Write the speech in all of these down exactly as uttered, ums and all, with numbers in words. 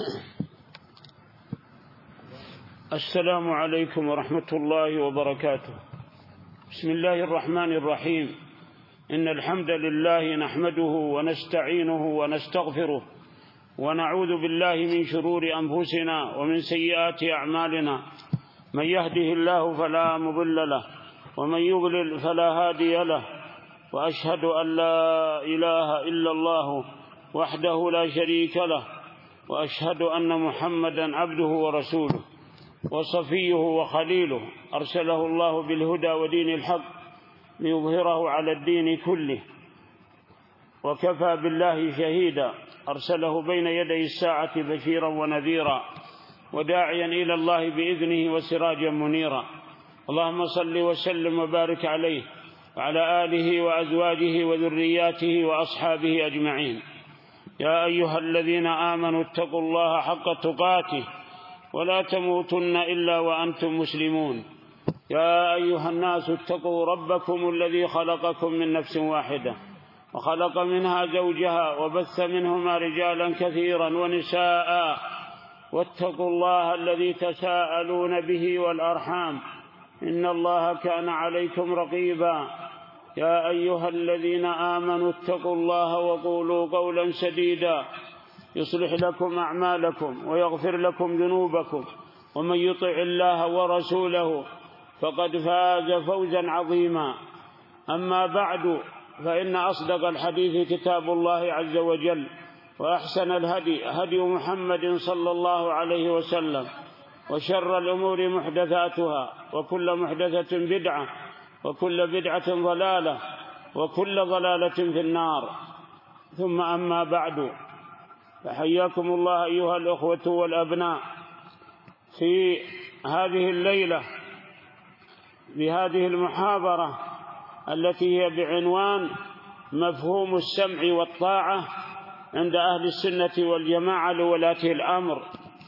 السلام عليكم ورحمة الله وبركاته. بسم الله الرحمن الرحيم. إن الحمد لله نحمده ونستعينه ونستغفره ونعوذ بالله من شرور أنفسنا ومن سيئات أعمالنا. من يهده الله فلا مضل له ومن يضلل فلا هادي له، وأشهد أن لا إله إلا الله وحده لا شريك له، وأشهد أن محمدا عبده ورسوله وصفيه وخليله، أرسله الله بالهدى ودين الحق ليظهره على الدين كله، وكفى بالله شهيدا. أرسله بين يدي الساعة بشيرا ونذيرا وداعيا إلى الله بإذنه وسراجا منيرا. اللهم صل وسلم وبارك عليه وعلى آله وأزواجه وذرياته وأصحابه أجمعين. يا أيها الذين آمنوا اتقوا الله حق تقاته ولا تموتن إلا وأنتم مسلمون. يا أيها الناس اتقوا ربكم الذي خلقكم من نفس واحدة وخلق منها زوجها وبث منهما رجالا كثيرا ونساء، واتقوا الله الذي تساءلون به والأرحام إن الله كان عليكم رقيبا. يا أيها الذين آمنوا اتقوا الله وقولوا قولا سديدا يصلح لكم أعمالكم ويغفر لكم ذنوبكم، ومن يطع الله ورسوله فقد فاز فوزا عظيما. أما بعد، فإن أصدق الحديث كتاب الله عز وجل، وأحسن الهدي هدي محمد صلى الله عليه وسلم، وشر الأمور محدثاتها، وكل محدثة بدعة، وكل بدعة ضلالة، وكل ضلالة في النار. ثم أما بعد، فحياكم الله أيها الأخوة والأبناء في هذه الليلة بهذه المحاضرة التي هي بعنوان مفهوم السمع والطاعة عند أهل السنة والجماعة لولاة الأمر،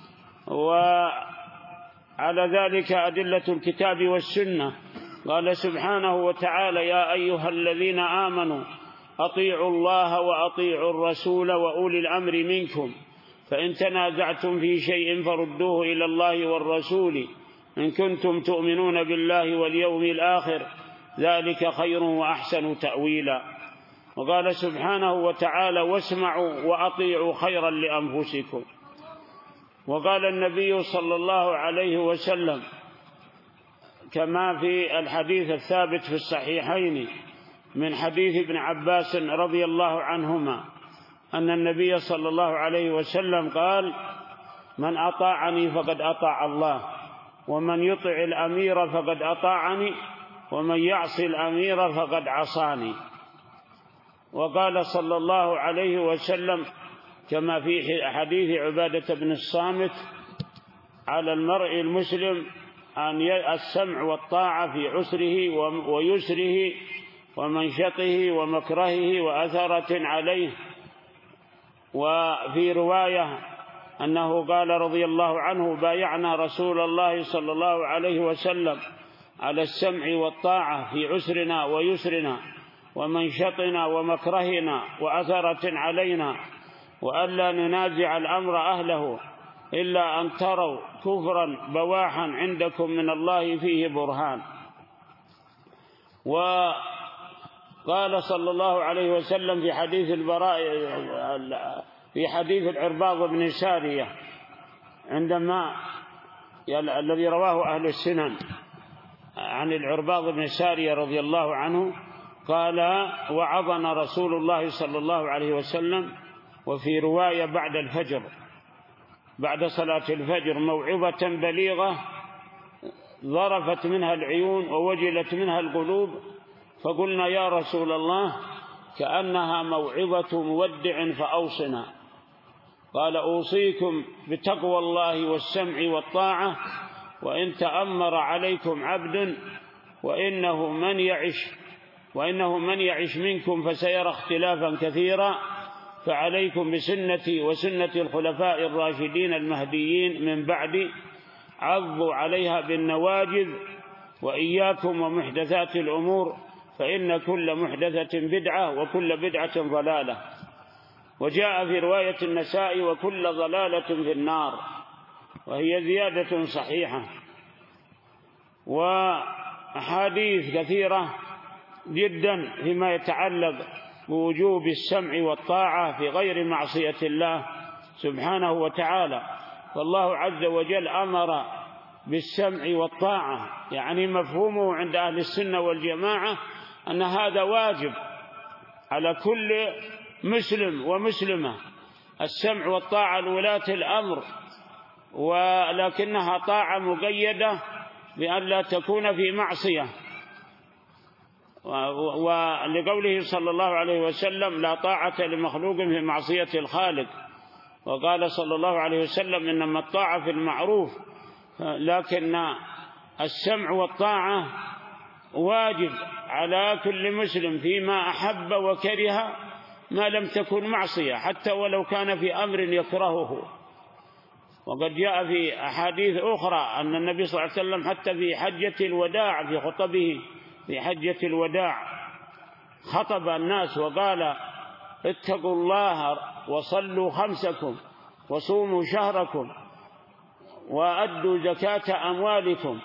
وعلى ذلك أدلة الكتاب والسنة. قال سبحانه وتعالى: يا أيها الذين آمنوا أطيعوا الله وأطيعوا الرسول وأولي الأمر منكم، فإن تنازعتم في شيء فردوه إلى الله والرسول إن كنتم تؤمنون بالله واليوم الآخر، ذلك خير وأحسن تأويلا. وقال سبحانه وتعالى: واسمعوا وأطيعوا خيرا لأنفسكم. وقال النبي صلى الله عليه وسلم كما في الحديث الثابت في الصحيحين من حديث ابن عباس رضي الله عنهما أن النبي صلى الله عليه وسلم قال: من أطاعني فقد أطاع الله، ومن يطع الأمير فقد أطاعني، ومن يعصي الأمير فقد عصاني. وقال صلى الله عليه وسلم كما في حديث عبادة بن الصامت: على المرء المسلم أن السمع والطاعة في عسره ويسره ومنشطه ومكرهه وأثرة عليه. وفي رواية أنه قال رضي الله عنه: بايعنا رسول الله صلى الله عليه وسلم على السمع والطاعة في عسرنا ويسرنا ومنشطنا ومكرهنا وأثرة علينا، وألا ننازع الأمر أهله إلا أن تروا كفرا بواحا عندكم من الله فيه برهان. وقال صلى الله عليه وسلم في حديث البراء في حديث العرباض بن سارية عندما الذي رواه أهل السنن عن العرباض بن سارية رضي الله عنه قال: وعظنا رسول الله صلى الله عليه وسلم، وفي رواية بعد الفجر بعد صلاة الفجر، موعظة بليغة ظرفت منها العيون ووجلت منها القلوب، فقلنا: يا رسول الله، كأنها موعظة مودع فأوصنا. قال: أوصيكم بتقوى الله والسمع والطاعة، وإن تأمر عليكم عبد وإنه من يعش وإنه من يعش منكم فسيرى اختلافا كثيرا، فعليكم بسنتي وسنة الخلفاء الراشدين المهديين من بعدي، عضوا عليها بالنواجذ، وإياكم ومحدثات الأمور، فإن كل محدثة بدعة وكل بدعة ضلالة. وجاء في رواية النسائي وكل ضلالة في النار، وهي زيادة صحيحة. وأحاديث كثيرة جدا فيما يتعلق بوجوب السمع والطاعة في غير معصية الله سبحانه وتعالى. فالله عز وجل أمر بالسمع والطاعة، يعني مفهومه عند أهل السنة والجماعة أن هذا واجب على كل مسلم ومسلمة، السمع والطاعة لولاة الأمر، ولكنها طاعة مقيدة بأن لا تكون في معصية. ولقوله صلى الله عليه وسلم لا طاعة لمخلوق في معصية الخالق، وقال صلى الله عليه وسلم إنما الطاعة في المعروف، لكن السمع والطاعة واجب على كل مسلم فيما أحب وكره ما لم تكن معصية، حتى ولو كان في أمر يكرهه. وقد جاء في أحاديث أخرى أن النبي صلى الله عليه وسلم حتى في حجة الوداع، في خطبه في حجة الوداع خطب الناس وقال اتقوا الله وصلوا خمسكم وصوموا شهركم وأدوا زكاة أموالكم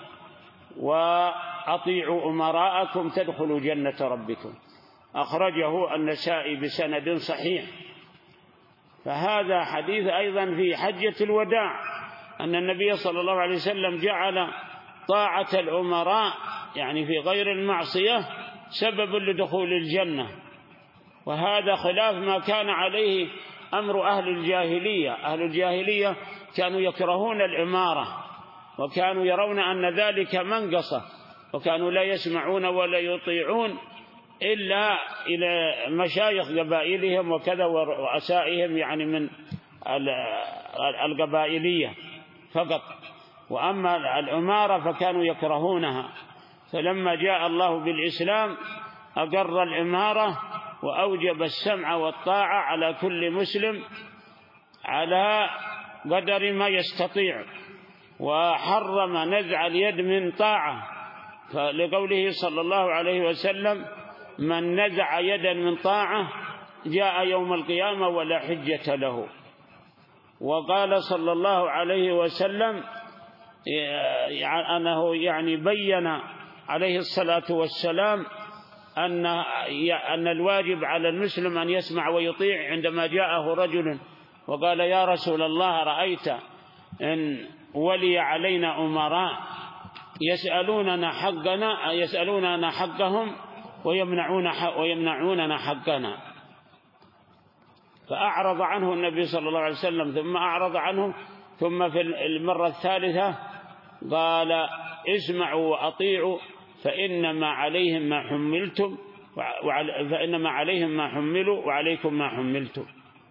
وأطيعوا أمراءكم تدخلوا جنة ربكم. أخرجه النسائي بسند صحيح. فهذا حديث أيضا في حجة الوداع أن النبي صلى الله عليه وسلم جعل طاعة الأمراء يعني في غير المعصية سبب لدخول الجنة، وهذا خلاف ما كان عليه أمر أهل الجاهلية. أهل الجاهلية كانوا يكرهون الإمارة، وكانوا يرون أن ذلك منقصة، وكانوا لا يسمعون ولا يطيعون إلا إلى مشايخ قبائلهم وكذا ورؤسائهم، يعني من القبائلية فقط، وأما الإمارة فكانوا يكرهونها. فلما جاء الله بالإسلام أقر الإمارة وأوجب السمع والطاعة على كل مسلم على قدر ما يستطيع، وحرم نزع اليد من طاعة، فلقوله صلى الله عليه وسلم من نزع يدا من طاعة جاء يوم القيامة ولا حجة له. وقال صلى الله عليه وسلم أنه يعني بين عليه الصلاة والسلام أن أن الواجب على المسلم أن يسمع ويطيع. عندما جاءه رجل وقال يا رسول الله رأيت إن ولي علينا أمراء يسألوننا حقنا يسألوننا حقهم ويمنعون ويمنعوننا حقنا، فأعرض عنه النبي صلى الله عليه وسلم، ثم أعرض عنه، ثم في المرة الثالثة قال اسمعوا وأطيعوا فإنما عليهم ما حملتم فإنما عليهم ما حملوا وعليكم ما حملتم.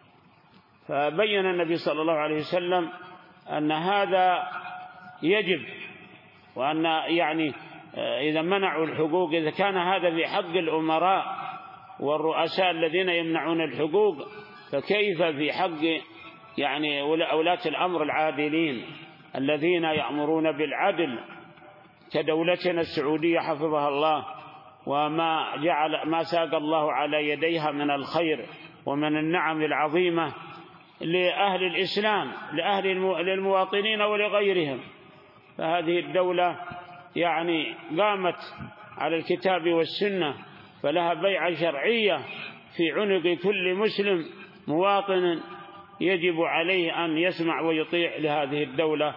فبين النبي صلى الله عليه وسلم أن هذا يجب، وأن يعني إذا منعوا الحقوق، إذا كان هذا في حق الأمراء والرؤساء الذين يمنعون الحقوق، فكيف في حق يعني ولاة الأمر العادلين الذين يأمرون بالعدل كدولتنا السعودية حفظها الله، وما جعل ما ساق الله على يديها من الخير ومن النعم العظيمة لأهل الإسلام، لأهل للمواطنين ولغيرهم. فهذه الدولة يعني قامت على الكتاب والسنة، فلها بيعة شرعية في عنق كل مسلم مواطن يجب عليه أن يسمع ويطيع لهذه الدولة،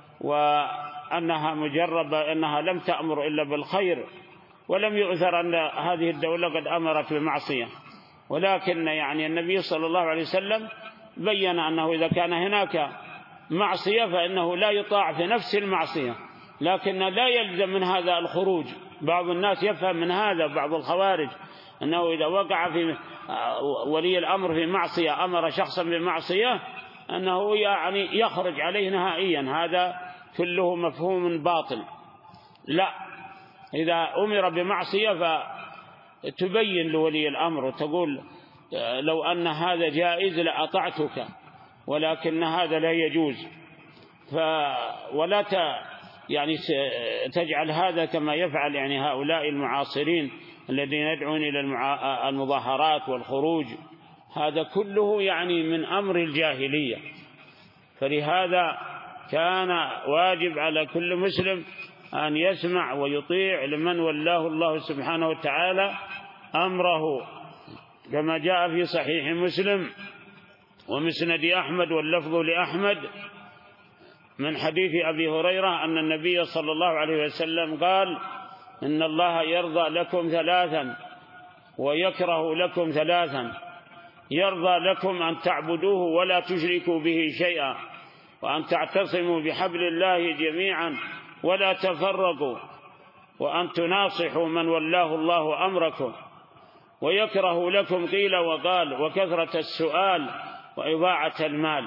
وأنها مجربة، أنها لم تأمر إلا بالخير، ولم يؤثر أن هذه الدولة قد أمرت بمعصية. ولكن يعني النبي صلى الله عليه وسلم بيّن أنه إذا كان هناك معصية فإنه لا يطاع في نفس المعصية، لكن لا يلزم من هذا الخروج. بعض الناس يفهم من هذا، بعض الخوارج، أنه إذا وقع في ولي الأمر في معصية أمر شخصا بمعصية أنه يعني يخرج عليه نهائيا. هذا كله مفهوم باطل. لا، إذا أمر بمعصية فتبين لولي الأمر وتقول لو أن هذا جائز لأطعتك، ولكن هذا لا يجوز. ف ولا ت... يعني تجعل هذا كما يفعل يعني هؤلاء المعاصرين الذين يدعون إلى المظاهرات والخروج. هذا كله يعني من أمر الجاهلية. فلهذا كان واجب على كل مسلم أن يسمع ويطيع لمن ولاه الله سبحانه وتعالى أمره، كما جاء في صحيح مسلم ومسند أحمد واللفظ لأحمد من حديث أبي هريرة أن النبي صلى الله عليه وسلم قال: إن الله يرضى لكم ثلاثا ويكره لكم ثلاثا: يرضى لكم أن تعبدوه ولا تشركوا به شيئا، وأن تعتصموا بحبل الله جميعا ولا تفرقوا، وأن تناصحوا من ولاه الله أمركم. ويكره لكم قيل وقال وكثرة السؤال وإضاعة المال.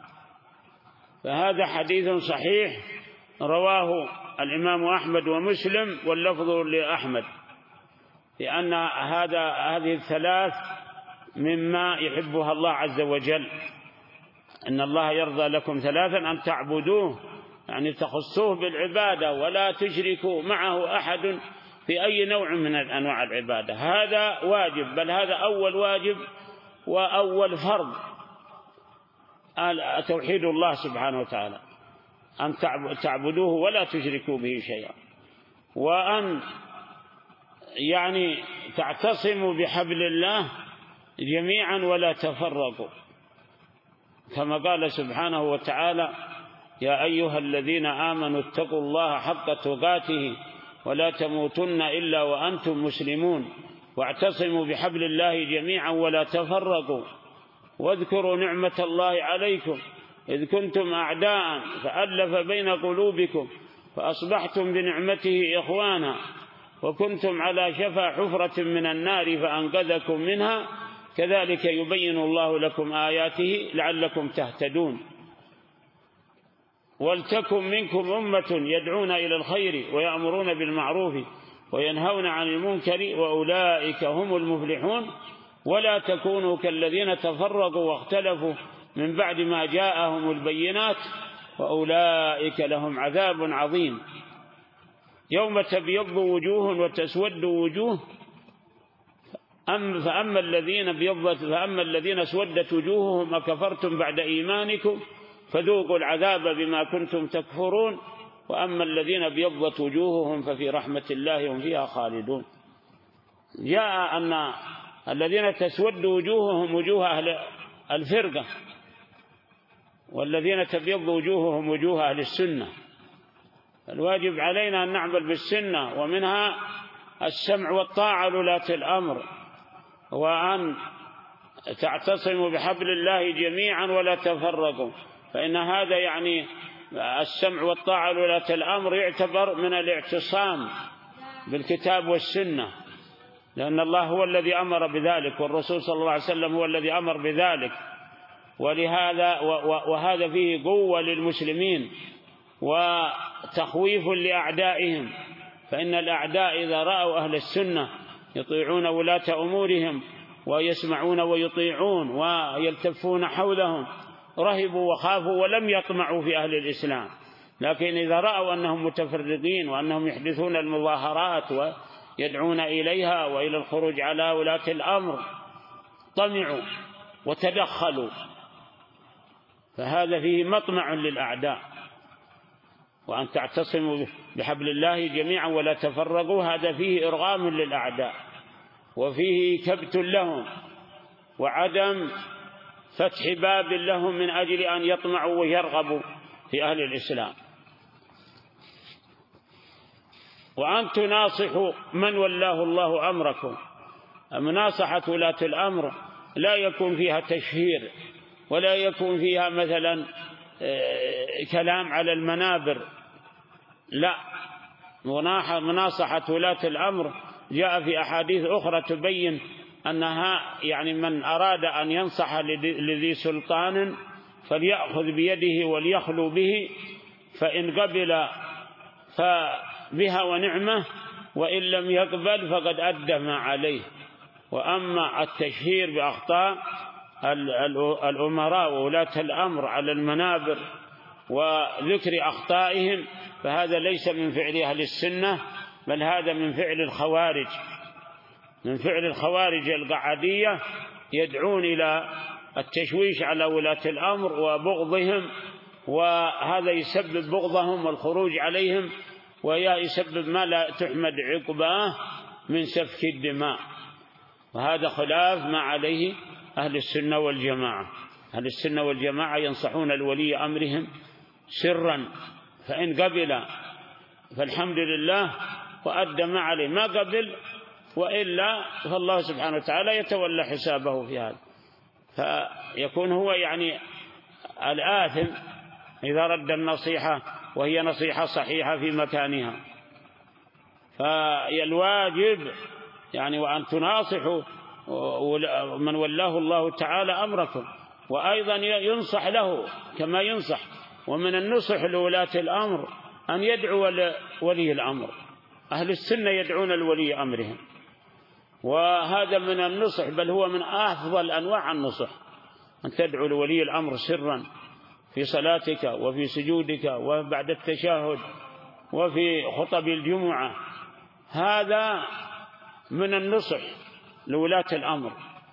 فهذا حديث صحيح رواه الإمام أحمد ومسلم واللفظ لأحمد، لأن هذا هذه الثلاث مما يحبها الله عز وجل. إن الله يرضى لكم ثلاثا: أن تعبدوه يعني تخصوه بالعبادة ولا تشركوا معه أحد في أي نوع من أنواع العبادة. هذا واجب، بل هذا أول واجب وأول فرض، توحيد الله سبحانه وتعالى، أن تعبدوه ولا تشركوا به شيئا، وأن يعني تعتصموا بحبل الله جميعا ولا تفرقوا، كما قال سبحانه وتعالى: يا أيها الذين آمنوا اتقوا الله حق تقاته ولا تموتن إلا وأنتم مسلمون، واعتصموا بحبل الله جميعا ولا تفرقوا، واذكروا نعمة الله عليكم إذ كنتم أعداء فألف بين قلوبكم فأصبحتم بنعمته إخوانا، وكنتم على شفا حفرة من النار فأنقذكم منها، كذلك يبين الله لكم آياته لعلكم تهتدون. ولتكن منكم أمة يدعون إلى الخير ويأمرون بالمعروف وينهون عن المنكر وأولئك هم المفلحون، ولا تكونوا كالذين تفرقوا واختلفوا من بعد ما جاءهم البينات وأولئك لهم عذاب عظيم. يوم تبيض وجوه وتسود وجوه أم فأما الذين بيضت فأما الذين اسودت وجوههم أكفرتم بعد إيمانكم فذوقوا العذاب بما كنتم تكفرون، وأما الذين بيضت وجوههم ففي رحمة الله هم فيها خالدون. جاء أن الذين تسود وجوههم وجوه أهل الفرقة، والذين تبيض وجوههم وجوه أهل السنة. الواجب علينا أن نعمل بالسنة، ومنها السمع والطاعة لولاة الأمر، وأن تعتصموا بحبل الله جميعا ولا تفرقوا، فإن هذا يعني السمع والطاعة لولاة الأمر يعتبر من الاعتصام بالكتاب والسنة، لأن الله هو الذي أمر بذلك، والرسول صلى الله عليه وسلم هو الذي أمر بذلك. ولهذا وهذا فيه قوة للمسلمين وتخويف لأعدائهم، فإن الأعداء إذا رأوا أهل السنة يطيعون ولاة أمورهم ويسمعون ويطيعون ويلتفون حولهم رهبوا وخافوا ولم يطمعوا في أهل الإسلام. لكن إذا رأوا أنهم متفرقين وأنهم يحدثون المظاهرات ويدعون إليها وإلى الخروج على ولاة الأمر طمعوا وتدخلوا، فهذا فيه مطمع للأعداء. وأن تعتصموا بحبل الله جميعا ولا تفرقوا، هذا فيه إرغام للأعداء وفيه كبت لهم وعدم فتح باب لهم من أجل أن يطمعوا ويرغبوا في أهل الإسلام. وأن تناصحوا من ولاه الله أمركم. مناصحة ولاة الأمر لا يكون فيها تشهير ولا يكون فيها مثلا كلام على المنابر، لا، مناصحة ولاة الأمر جاء في أحاديث أخرى تبين أنها يعني من أراد أن ينصح لذي سلطان فليأخذ بيده وليخلو به، فإن قبل فبها ونعمة، وإن لم يقبل فقد أدى ما عليه. وأما التشهير بأخطاء الأمراء وولاة الأمر على المنابر وذكر أخطائهم فهذا ليس من فعل أهل السنة، بل هذا من فعل الخوارج، من فعل الخوارج القعدية يدعون إلى التشويش على ولاة الأمر وبغضهم، وهذا يسبب بغضهم والخروج عليهم، ويسبب ما لا تحمد عقباه من سفك الدماء. وهذا خلاف ما عليه أهل السنة والجماعة. أهل السنة والجماعة ينصحون الولي أمرهم سرا، فإن قبل فالحمد لله وأدى ما عليه، ما قبل وإلا فالله سبحانه وتعالى يتولى حسابه في هذا، فيكون هو يعني الآثم إذا رد النصيحة وهي نصيحة صحيحة في مكانها. فالواجب يعني وأن تناصحوا من ولاه الله تعالى أمركم، وأيضا ينصح له كما ينصح. ومن النصح لولاة الأمر أن يدعو ولي الأمر. أهل السنة يدعون الولي أمرهم، وهذا من النصح، بل هو من أفضل أنواع النصح، أن تدعو لولي الأمر سرا في صلاتك وفي سجودك وبعد التشهد وفي خطب الجمعة. هذا من النصح لولاة الأمر.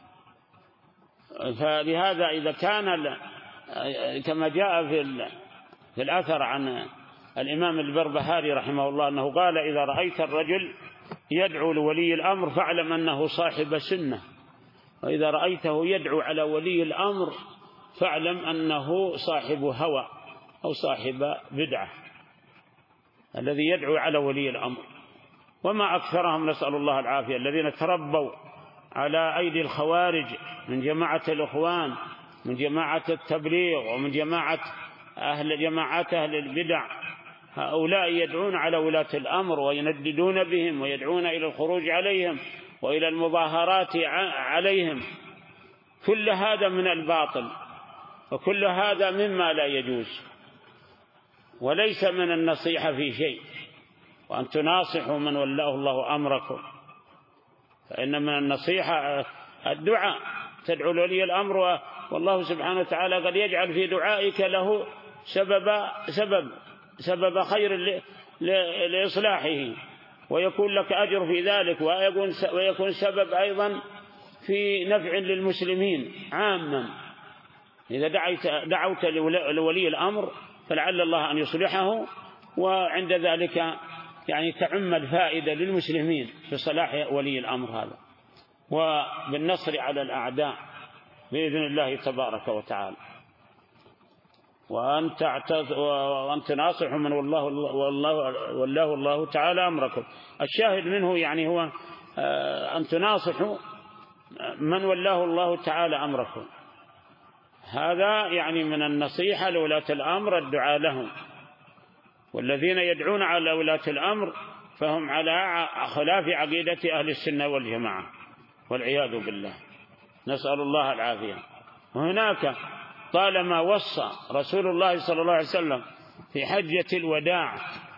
فلهذا إذا كان كما جاء في الأثر عن الإمام البربهاري رحمه الله أنه قال: إذا رأيت الرجل يدعو لولي الأمر فاعلم أنه صاحب سنة، وإذا رأيته يدعو على ولي الأمر فاعلم أنه صاحب هوى أو صاحب بدعة، الذي يدعو على ولي الأمر. وما أكثرهم نسأل الله العافية الذين تربوا على أيدي الخوارج من جماعة الإخوان، من جماعة التبليغ، ومن جماعة أهل جماعات أهل البدع. هؤلاء يدعون على ولاة الأمر وينددون بهم ويدعون إلى الخروج عليهم وإلى المظاهرات عليهم. كل هذا من الباطل، وكل هذا مما لا يجوز، وليس من النصيحة في شيء. وأن تناصحوا من ولاه الله أمركم، فإن من النصيحة الدعاء، تدعو لولي الأمر، والله سبحانه وتعالى قد يجعل في دعائك له سبب سبب سبب خير لإصلاحه، ويكون لك أجر في ذلك، ويكون سبب أيضا في نفع للمسلمين عاما. إذا دعيت دعوت لولي الأمر فلعل الله أن يصلحه، وعند ذلك يعني تعم الفائدة للمسلمين في صلاح ولي الأمر هذا، وبالنصر على الأعداء بإذن الله تبارك وتعالى. وأن وأن تناصحوا من والله والله والله الله تعالى أمركم. الشاهد منه يعني هو أن تناصحوا من والله الله تعالى أمركم. هذا يعني من النصيحة لولاة الأمر الدعاء لهم. والذين يدعون على ولاة الأمر فهم على خلاف عقيدة أهل السنة والجماعة والعياذ بالله، نسأل الله العافية. وهناك طالما وصى رسول الله صلى الله عليه وسلم في حجة الوداع،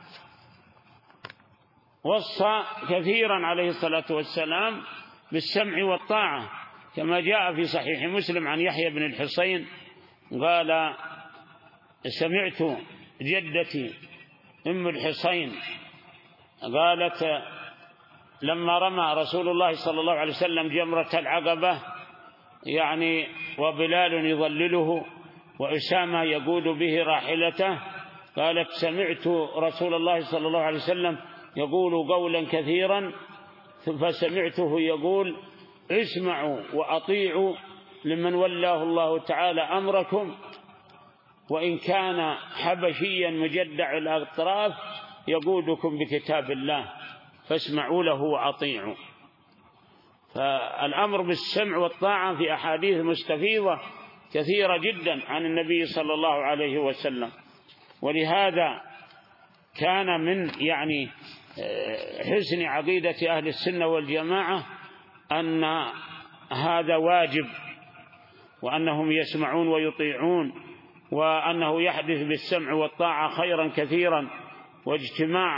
وصى كثيرا عليه الصلاة والسلام بالسمع والطاعة، كما جاء في صحيح مسلم عن يحيى بن الحصين قال: سمعت جدتي أم الحصين قالت: لما رمى رسول الله صلى الله عليه وسلم جمرة العقبة يعني وبلال يظلله وأسامة يقود به راحلته، قالت: سمعت رسول الله صلى الله عليه وسلم يقول قولا كثيرا، فسمعته يقول: اسمعوا وأطيعوا لمن ولاه الله تعالى أمركم، وإن كان حبشيا مجدع الأطراف يقودكم بكتاب الله فاسمعوا له وأطيعوا. فالأمر بالسمع والطاعة في أحاديث مستفيضة كثيرة جدا عن النبي صلى الله عليه وسلم. ولهذا كان من يعني حسن عقيدة أهل السنة والجماعة أن هذا واجب، وأنهم يسمعون ويطيعون، وأنه يحدث بالسمع والطاعة خيرا كثيرا، واجتماع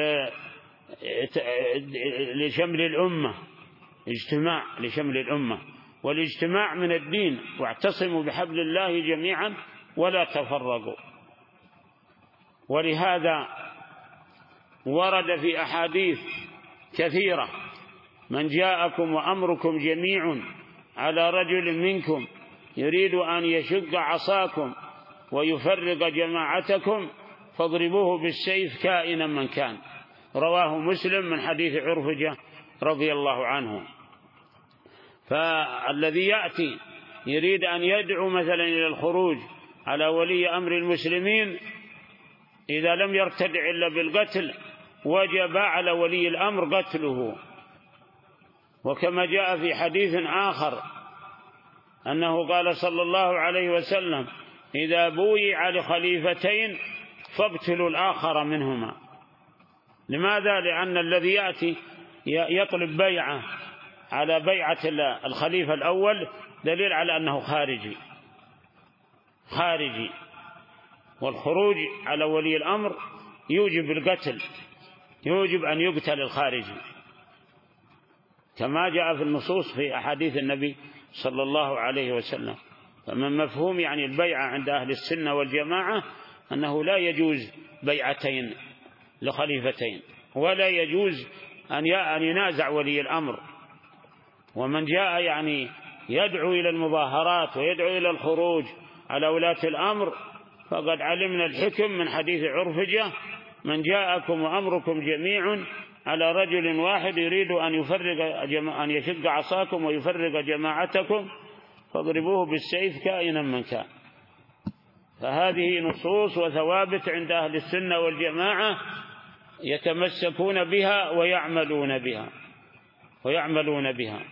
لشمل الأمة، اجتماع لشمل الأمة، والاجتماع من الدين. واعتصموا بحبل الله جميعا ولا تفرقوا. ولهذا ورد في أحاديث كثيرة: من جاءكم وأمركم جميع على رجل منكم يريد أن يشق عصاكم ويفرق جماعتكم فاضربوه بالسيف كائنا من كان. رواه مسلم من حديث عرفجة رضي الله عنه. فالذي يأتي يريد أن يدعو مثلا إلى الخروج على ولي أمر المسلمين إذا لم يرتدع إلا بالقتل وجب على ولي الأمر قتله. وكما جاء في حديث آخر أنه قال صلى الله عليه وسلم إذا بويع لخليفتين فاقتلوا الآخر منهما. لماذا؟ لأن الذي يأتي يطلب بيعة على بيعة الخليفة الأول دليل على أنه خارجي خارجي والخروج على ولي الأمر يوجب القتل، يوجب أن يقتل الخارجي كما جاء في النصوص في أحاديث النبي صلى الله عليه وسلم. فمن مفهوم يعني البيعة عند أهل السنة والجماعة أنه لا يجوز بيعتين لخليفتين، ولا يجوز أن ينازع ولي الأمر. ومن جاء يعني يدعو إلى المظاهرات ويدعو إلى الخروج على ولاة الأمر فقد علمنا الحكم من حديث عرفجة من جاءكم وأمركم جميع على رجل واحد يريد أن يفرق أن يشق عصاكم ويفرق جماعتكم فاضربوه بالسيف كائنا من كان. فهذه نصوص وثوابت عند أهل السنة والجماعة يتمسكون بها ويعملون بها ويعملون بها.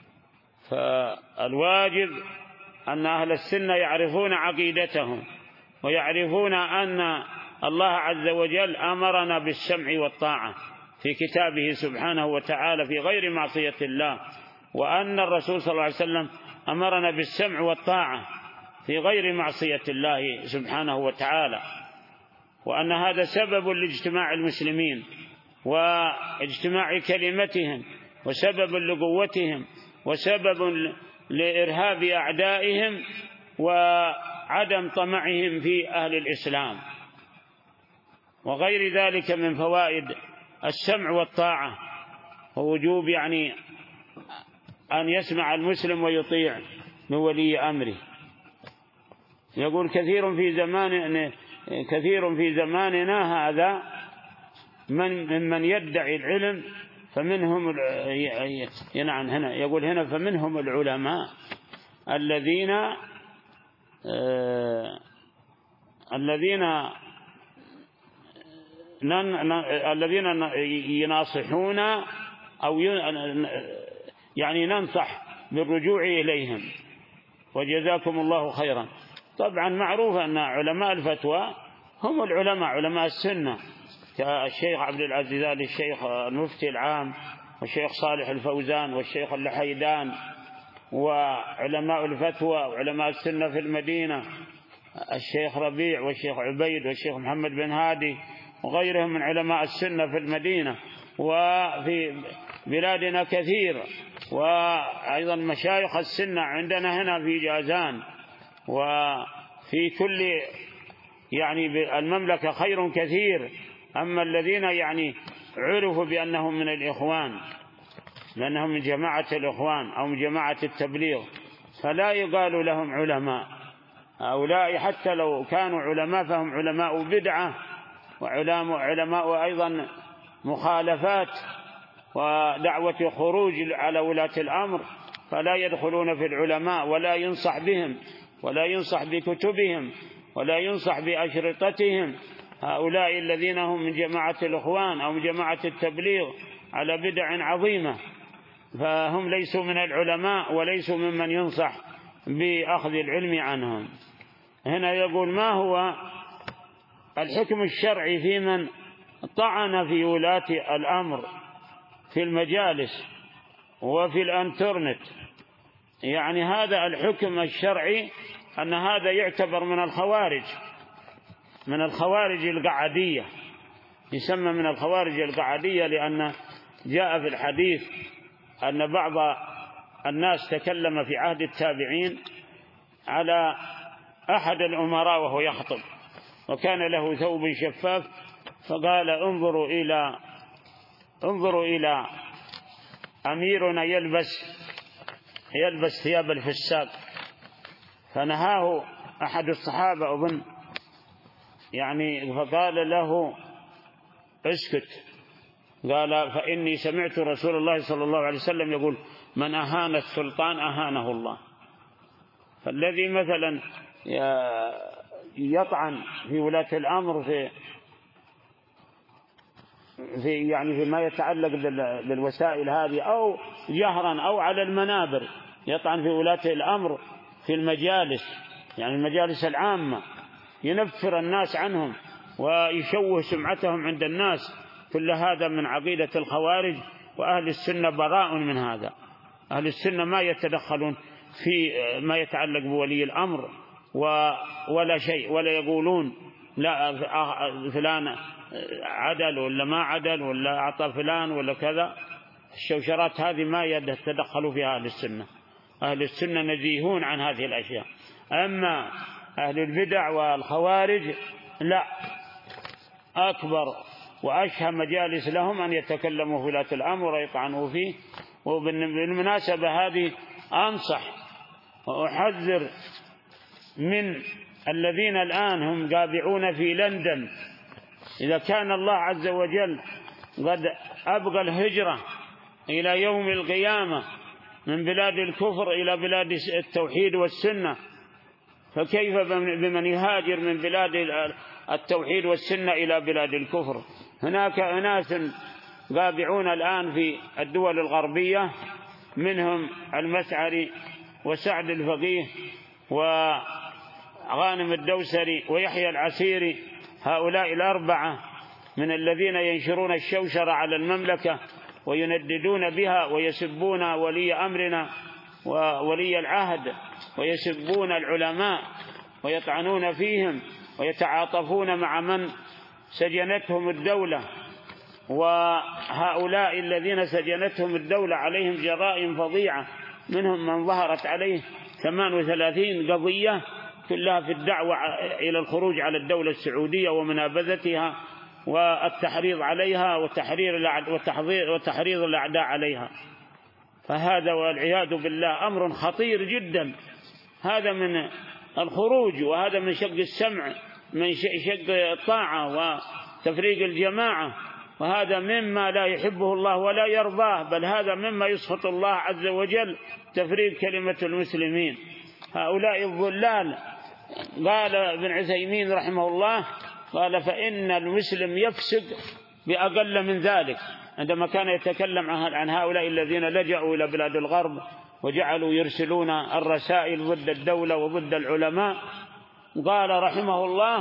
فالواجب أن أهل السنة يعرفون عقيدتهم ويعرفون أن الله عز وجل أمرنا بالسمع والطاعة في كتابه سبحانه وتعالى في غير معصية الله، وأن الرسول صلى الله عليه وسلم أمرنا بالسمع والطاعة في غير معصية الله سبحانه وتعالى، وأن هذا سبب لاجتماع المسلمين واجتماع كلمتهم وسبب لقوتهم وسبب لإرهاب أعدائهم وعدم طمعهم في أهل الإسلام وغير ذلك من فوائد السمع والطاعة ووجوب يعني أن يسمع المسلم ويطيع من ولي أمره. يقول كثير في زمان كثير في زماننا هذا من من يدعي العلم فمنهم نعم هنا يقول هنا فمنهم العلماء الذين آه الذين الذين يناصحون أو يعني ننصح بالرجوع إليهم وجزاكم الله خيرا. طبعا معروف أن علماء الفتوى هم العلماء علماء السنة كالشيخ عبد العزيز آل الشيخ المفتي العام والشيخ صالح الفوزان والشيخ اللحيدان وعلماء الفتوى وعلماء السنة في المدينة الشيخ ربيع والشيخ عبيد والشيخ محمد بن هادي وغيرهم من علماء السنة في المدينة وفي بلادنا كثير، وأيضا مشايخ السنة عندنا هنا في جازان وفي كل يعني المملكة خير كثير. أما الذين يعني عرفوا بأنهم من الإخوان لأنهم من جماعة الإخوان أو من جماعة التبليغ فلا يقال لهم علماء. هؤلاء حتى لو كانوا علماء فهم علماء بدعة وعلماء أيضا مخالفات ودعوة خروج على ولاة الأمر، فلا يدخلون في العلماء ولا ينصح بهم ولا ينصح بكتبهم ولا ينصح بأشرطتهم. هؤلاء الذين هم من جماعة الإخوان أو من جماعة التبليغ على بدع عظيمة فهم ليسوا من العلماء وليسوا ممن ينصح بأخذ العلم عنهم. هنا يقول ما هو الحكم الشرعي في من طعن في ولاة الأمر في المجالس وفي الانترنت؟ يعني هذا الحكم الشرعي أن هذا يعتبر من الخوارج من الخوارج القعدية، يسمى من الخوارج القعدية لأن جاء في الحديث أن بعض الناس تكلم في عهد التابعين على أحد الأمراء وهو يخطب وكان له ثوب شفاف فقال انظروا إلى انظروا إلى أميرنا يلبس يلبس ثياب الفساق، فنهاه أحد الصحابة أظن يعني، فقال له اسكت، قال فإني سمعت رسول الله صلى الله عليه وسلم يقول من أهان السلطان أهانه الله. فالذي مثلا يطعن في ولاة الأمر في في يعني فيما يتعلق بالوسائل هذه أو جهرا أو على المنابر، يطعن في ولاة الأمر في المجالس يعني المجالس العامة، ينفر الناس عنهم ويشوه سمعتهم عند الناس، كل هذا من عقيدة الخوارج. وأهل السنة براء من هذا، أهل السنة ما يتدخلون في ما يتعلق بولي الأمر ولا شيء، ولا يقولون لا فلان عدل ولا ما عدل ولا أعطى فلان ولا كذا. الشوشرات هذه ما يتدخلوا فيها أهل السنة، أهل السنة نزيهون عن هذه الأشياء. أما أهل البدع والخوارج لا، أكبر وأشهى مجالس لهم أن يتكلموا في ولاة الأمر ويطعنوا فيه. وبالمناسبة هذه أنصح وأحذر من الذين الآن هم قابعون في لندن، إذا كان الله عز وجل قد أبقى الهجرة إلى يوم القيامة من بلاد الكفر إلى بلاد التوحيد والسنة، فكيف بمن يهاجر من بلاد التوحيد والسنة إلى بلاد الكفر؟ هناك أناس قابعون الآن في الدول الغربية، منهم المسعري وسعد الفقيه وغانم الدوسري ويحيى العسيري، هؤلاء الأربعة من الذين ينشرون الشوشرة على المملكة وينددون بها ويسبون ولي أمرنا وولي العهد ويسبون العلماء ويطعنون فيهم ويتعاطفون مع من سجنتهم الدولة. وهؤلاء الذين سجنتهم الدولة عليهم جرائم فظيعة، منهم من ظهرت عليه ثمان وثلاثين قضية كلها في الدعوة إلى الخروج على الدولة السعودية ومنابذتها والتحريض عليها وتحرير وتحضير وتحريض الأعداء عليها. فهذا والعياذ بالله أمر خطير جدا، هذا من الخروج، وهذا من شق السمع، من شق الطاعة وتفريق الجماعة، وهذا مما لا يحبه الله ولا يرضاه، بل هذا مما يسخط الله عز وجل، تفريق كلمة المسلمين. هؤلاء الضلال، قال ابن عثيمين رحمه الله قال فإن المسلم يفسق بأقل من ذلك، عندما كان يتكلم عن هؤلاء الذين لجأوا إلى بلاد الغرب وجعلوا يرسلون الرسائل ضد الدولة وضد العلماء، قال رحمه الله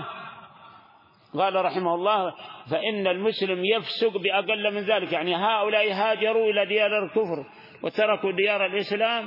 قال رحمه الله فإن المسلم يفسق بأقل من ذلك، يعني هؤلاء هاجروا إلى ديار الكفر وتركوا ديار الإسلام،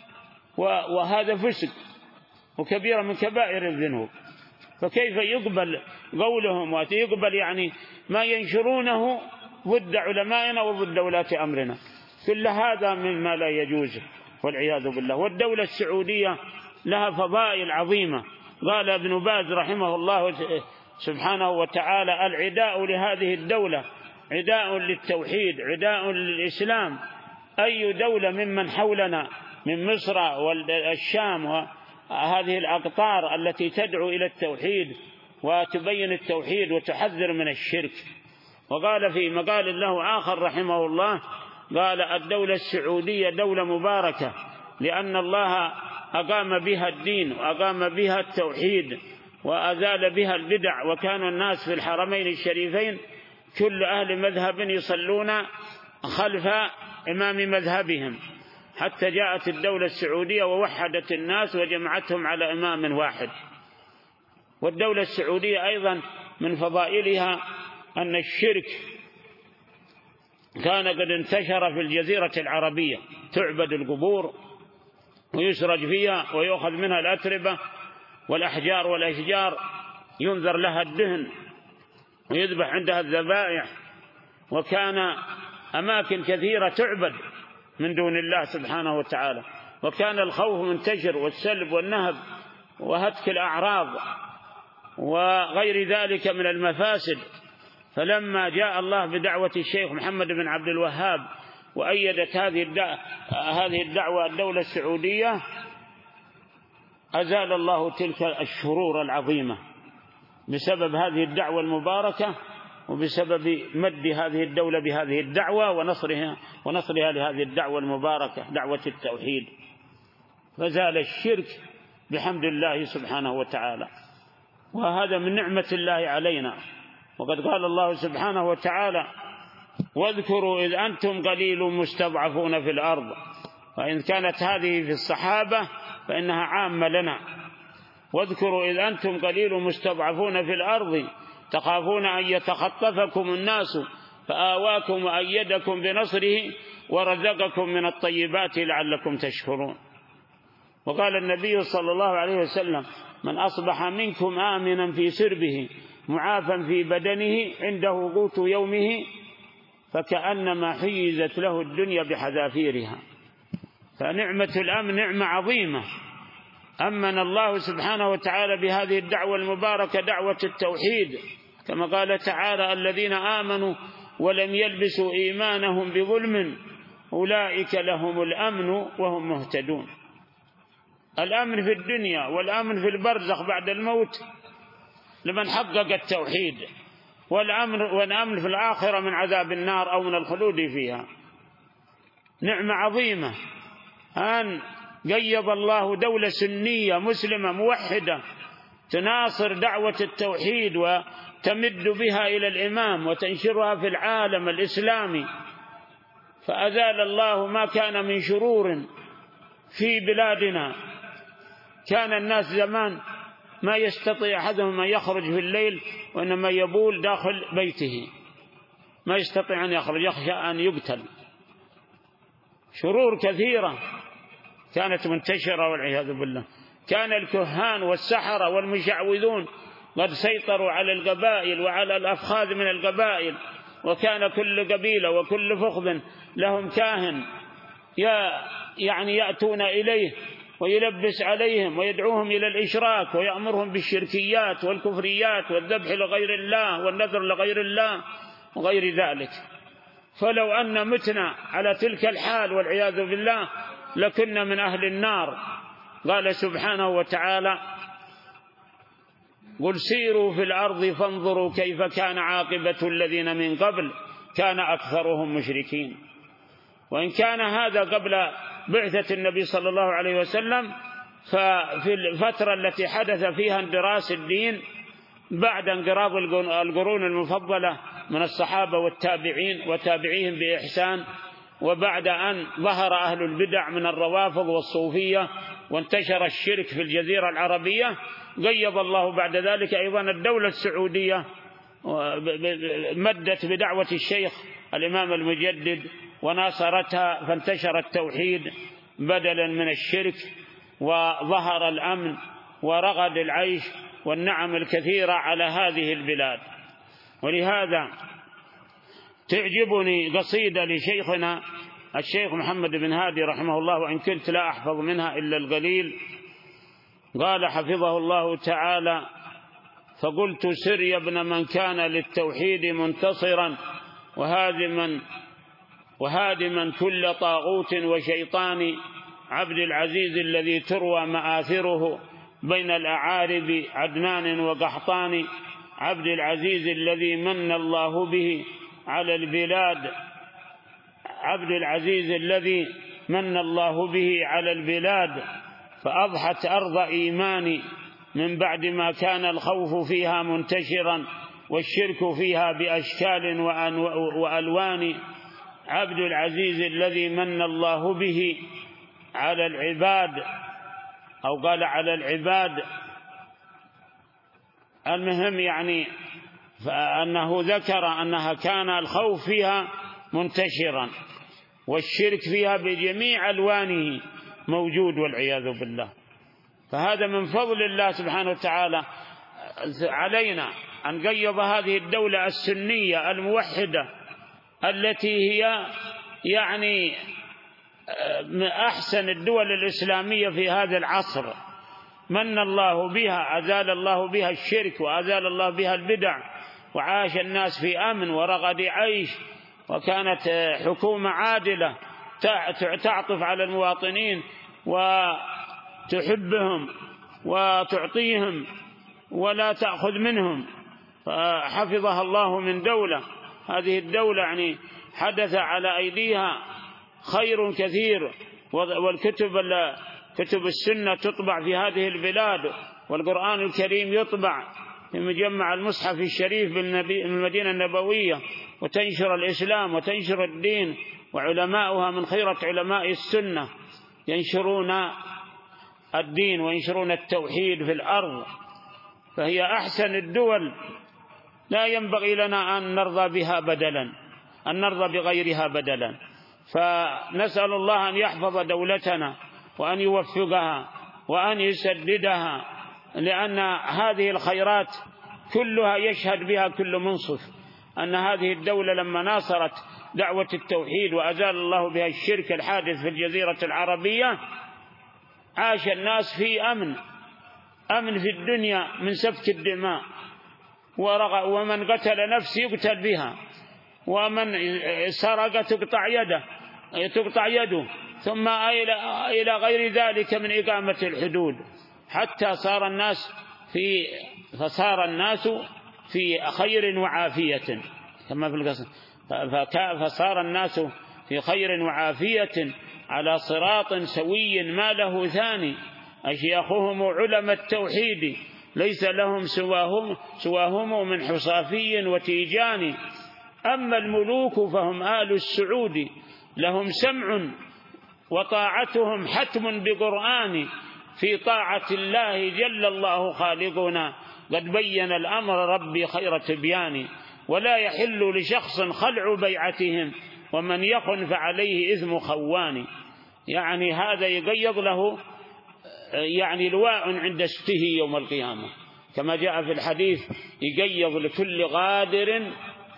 وهذا فسق وكبيرة من كبائر الذنوب. فكيف يقبل قولهم ويقبل يعني ما ينشرونه ضد علمائنا وضد ولاة أمرنا؟ كل هذا مما لا يجوز والعياذ بالله. والدولة السعودية لها فضائل عظيمة. قال ابن باز رحمه الله سبحانه وتعالى العداء لهذه الدولة عداء للتوحيد، عداء للإسلام. أي دولة ممن حولنا من مصر والشام وهذه الأقطار التي تدعو إلى التوحيد وتبين التوحيد وتحذر من الشرك. وقال في مقال له آخر رحمه الله قال الدولة السعودية دولة مباركة لأن الله أقام بها الدين وأقام بها التوحيد وأزال بها البدع، وكان الناس في الحرمين الشريفين كل أهل مذهب يصلون خلف إمام مذهبهم، حتى جاءت الدولة السعودية ووحدت الناس وجمعتهم على إمام واحد. والدولة السعودية أيضا من فضائلها أن الشرك كان قد انتشر في الجزيرة العربية، تعبد القبور ويسرج فيها ويأخذ منها الأتربة والأحجار والأشجار، ينذر لها الدهن ويذبح عندها الذبائح، وكان أماكن كثيرة تعبد من دون الله سبحانه وتعالى، وكان الخوف منتشر والسلب والنهب وهتك الأعراض وغير ذلك من المفاسد. فلما جاء الله بدعوة الشيخ محمد بن عبد الوهاب وأيدت هذه هذه الدعوة الدولة السعودية، أزال الله تلك الشرور العظيمة بسبب هذه الدعوة المباركة، وبسبب مد هذه الدولة بهذه الدعوة ونصرها ونصرها لهذه الدعوة المباركة، دعوة التوحيد. فزال الشرك بحمد الله سبحانه وتعالى، وهذا من نعمة الله علينا. وقد قال الله سبحانه وتعالى: واذكروا إذ أنتم قليل مستضعفون في الأرض. وإن كانت هذه في الصحابة فإنها عامة لنا. واذكروا إذ أنتم قليل مستضعفون في الأرض تخافون أن يتخطفكم الناس فآواكم وأيدكم بنصره ورزقكم من الطيبات لعلكم تشكرون. وقال النبي صلى الله عليه وسلم: من أصبح منكم آمنا في سربه معافا في بدنه عنده قوت يومه فكأنما حيزت له الدنيا بحذافيرها. فنعمة الأمن نعمة عظيمة أمن الله سبحانه وتعالى بهذه الدعوة المباركة، دعوة التوحيد، كما قال تعالى: الذين آمنوا ولم يلبسوا إيمانهم بظلم أولئك لهم الأمن وهم مهتدون. الأمن في الدنيا والأمن في البرزخ بعد الموت لمن حقق التوحيد، والأمن والأمن في الآخرة من عذاب النار أو من الخلود فيها. نعمة عظيمة أن قيض الله دولة سنية مسلمة موحدة تناصر دعوة التوحيد وتمد بها إلى الإمام وتنشرها في العالم الإسلامي. فأزال الله ما كان من شرور في بلادنا. كان الناس زمان ما يستطيع أحدهم أن يخرج في الليل وإنما يبول داخل بيته، ما يستطيع أن يخرج، يخشى أن يقتل. شرور كثيرة كانت منتشرة والعياذ بالله. كان الكهان والسحرة والمشعوذون قد سيطروا على القبائل وعلى الأفخاذ من القبائل، وكان كل قبيلة وكل فخذ لهم كاهن يعني يأتون إليه ويلبس عليهم ويدعوهم إلى الإشراك ويأمرهم بالشركيات والكفريات والذبح لغير الله والنذر لغير الله وغير ذلك. فلو أن متنا على تلك الحال والعياذ بالله لكنا من أهل النار. قال سبحانه وتعالى: قل سيروا في الأرض فانظروا كيف كان عاقبة الذين من قبل كان أكثرهم مشركين. وإن كان هذا قبل بعثة النبي صلى الله عليه وسلم، ففي الفترة التي حدث فيها اندراس الدين بعد انقراض القرون المفضلة من الصحابة والتابعين وتابعيهم بإحسان، وبعد أن ظهر أهل البدع من الروافض والصوفية وانتشر الشرك في الجزيرة العربية، قيض الله بعد ذلك أيضا الدولة السعودية مدت بدعوة الشيخ الإمام المجدد وناصرتها، فانتشر التوحيد بدلا من الشرك، وظهر الأمن ورغد العيش والنعم الكثيرة على هذه البلاد. ولهذا تعجبني قصيدة لشيخنا الشيخ محمد بن هادي رحمه الله، وإن كنت لا أحفظ منها إلا القليل. قال حفظه الله تعالى: فقلت سر يا ابن من كان للتوحيد منتصرا وهادما وهادما كل طاغوت وشيطان، عبد العزيز الذي تروى مآثره بين الأعارب عدنان وقحطان، عبد العزيز الذي من الله به على البلاد عبد العزيز الذي من الله به على البلاد فأضحت أرض إيمان من بعد ما كان الخوف فيها منتشرا والشرك فيها بأشكال وألوان، عبد العزيز الذي من الله به على العباد، أو قال على العباد. المهم يعني فأنه ذكر أنها كان الخوف فيها منتشرا والشرك فيها بجميع ألوانه موجود والعياذ بالله. فهذا من فضل الله سبحانه وتعالى علينا أن قيض هذه الدولة السنية الموحدة التي هي يعني أحسن الدول الإسلامية في هذا العصر، من الله بها، أزال الله بها الشرك وأزال الله بها البدع، وعاش الناس في أمن ورغد عيش وكانت حكومة عادلة تعطف على المواطنين وتحبهم وتعطيهم ولا تأخذ منهم، فحفظها الله من دولة. هذه الدولة يعني حدث على أيديها خير كثير، والكتب كتب السنة تطبع في هذه البلاد، والقرآن الكريم يطبع في مجمع المصحف الشريف بالمدينة النبوية، وتنشر الإسلام وتنشر الدين، وعلماؤها من خيرة علماء السنة ينشرون الدين وينشرون التوحيد في الأرض، فهي أحسن الدول، لا ينبغي لنا أن نرضى بها بدلا، أن نرضى بغيرها بدلا. فنسأل الله أن يحفظ دولتنا وأن يوفقها وأن يسددها، لأن هذه الخيرات كلها يشهد بها كل منصف أن هذه الدولة لما ناصرت دعوة التوحيد وأزال الله بها الشرك الحادث في الجزيرة العربية، عاش الناس في أمن، أمن في الدنيا من سفك الدماء، ومن قتل نفسه يقتل بها، ومن سرق تقطع يده تقطع يده ثم إلى غير ذلك من إقامة الحدود، حتى صار الناس في فصار الناس في خير وعافية كما في القصة، فصار الناس في خير وعافية على صراط سوي ما له ثاني، أشياخهم علماء التوحيد ليس لهم سواهم, سواهم من حصافي وتيجان، أما الملوك فهم آل السعود لهم سمع وطاعتهم حتم بقرآن، في طاعة الله جل الله خالقنا قد بين الأمر ربي خير تبيان، ولا يحل لشخص خلع بيعتهم ومن يخن فعليه إثم خوان. يعني هذا يقيض له يعني لواء عند استه يوم القيامة، كما جاء في الحديث يقيض لكل غادر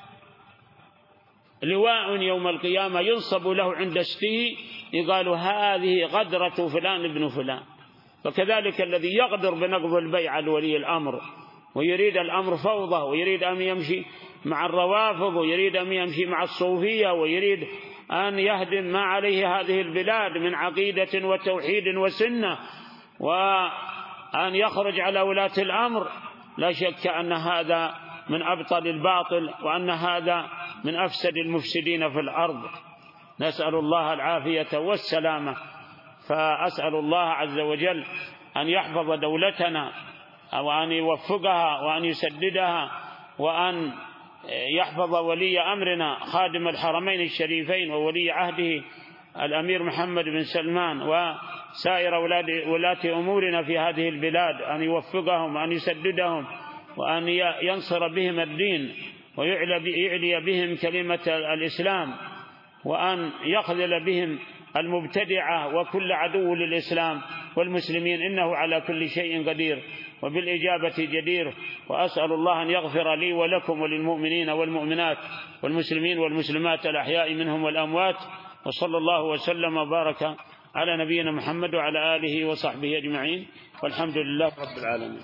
لواء يوم القيامة ينصب له عند استه، يقال هذه غدرة فلان ابن فلان. فكذلك الذي يغدر بنقض البيعة لولي الأمر ويريد الأمر فوضى، ويريد أن يمشي مع الروافض، ويريد أن يمشي مع الصوفية، ويريد أن يهدم ما عليه هذه البلاد من عقيدة وتوحيد وسنة، وأن يخرج على ولاة الأمر، لا شك أن هذا من أبطل الباطل، وأن هذا من أفسد المفسدين في الأرض. نسأل الله العافية والسلامة. فأسأل الله عز وجل أن يحفظ دولتنا وأن يوفقها وأن يسددها، وأن يحفظ ولي أمرنا خادم الحرمين الشريفين وولي عهده الأمير محمد بن سلمان وسائر ولاة أمورنا في هذه البلاد، أن يوفقهم وأن يسددهم وأن ينصر بهم الدين ويعلي بهم كلمة الإسلام، وأن يخذل بهم المبتدعة وكل عدو للإسلام والمسلمين، إنه على كل شيء قدير وبالإجابة جدير. وأسأل الله أن يغفر لي ولكم وللمؤمنين والمؤمنات والمسلمين والمسلمات الأحياء منهم والأموات، وصلى الله وسلم وبارك على نبينا محمد وعلى آله وصحبه أجمعين، والحمد لله رب العالمين.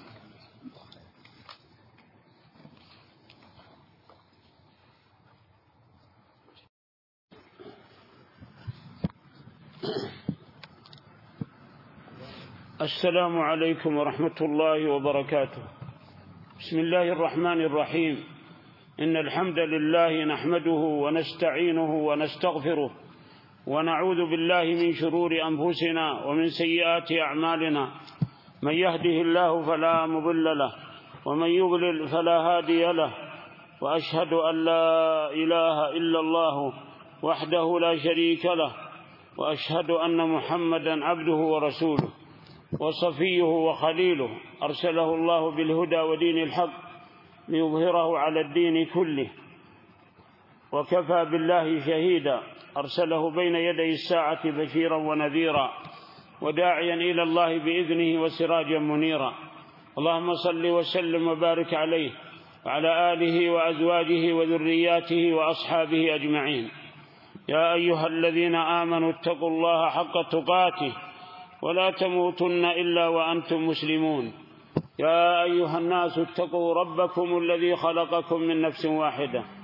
السلام عليكم ورحمة الله وبركاته. بسم الله الرحمن الرحيم. إن الحمد لله نحمده ونستعينه ونستغفره، ونعوذ بالله من شرور أنفسنا ومن سيئات أعمالنا، من يهده الله فلا مضل له ومن يضلل فلا هادي له، وأشهد أن لا إله إلا الله وحده لا شريك له، وأشهد أن محمدا عبده ورسوله وصفيه وخليله، أرسله الله بالهدى ودين الحق ليظهره على الدين كله، وكفى بالله شهيدا، أرسله بين يدي الساعة بشيرا ونذيرا وداعيا إلى الله بإذنه وسراجا منيرا. اللهم صل وسلم وبارك عليه وعلى آله وأزواجه وذرياته وأصحابه أجمعين. يا أيها الذين آمنوا اتقوا الله حق تقاته ولا تموتن إلا وأنتم مسلمون. يا أيها الناس اتقوا ربكم الذي خلقكم من نفس واحدة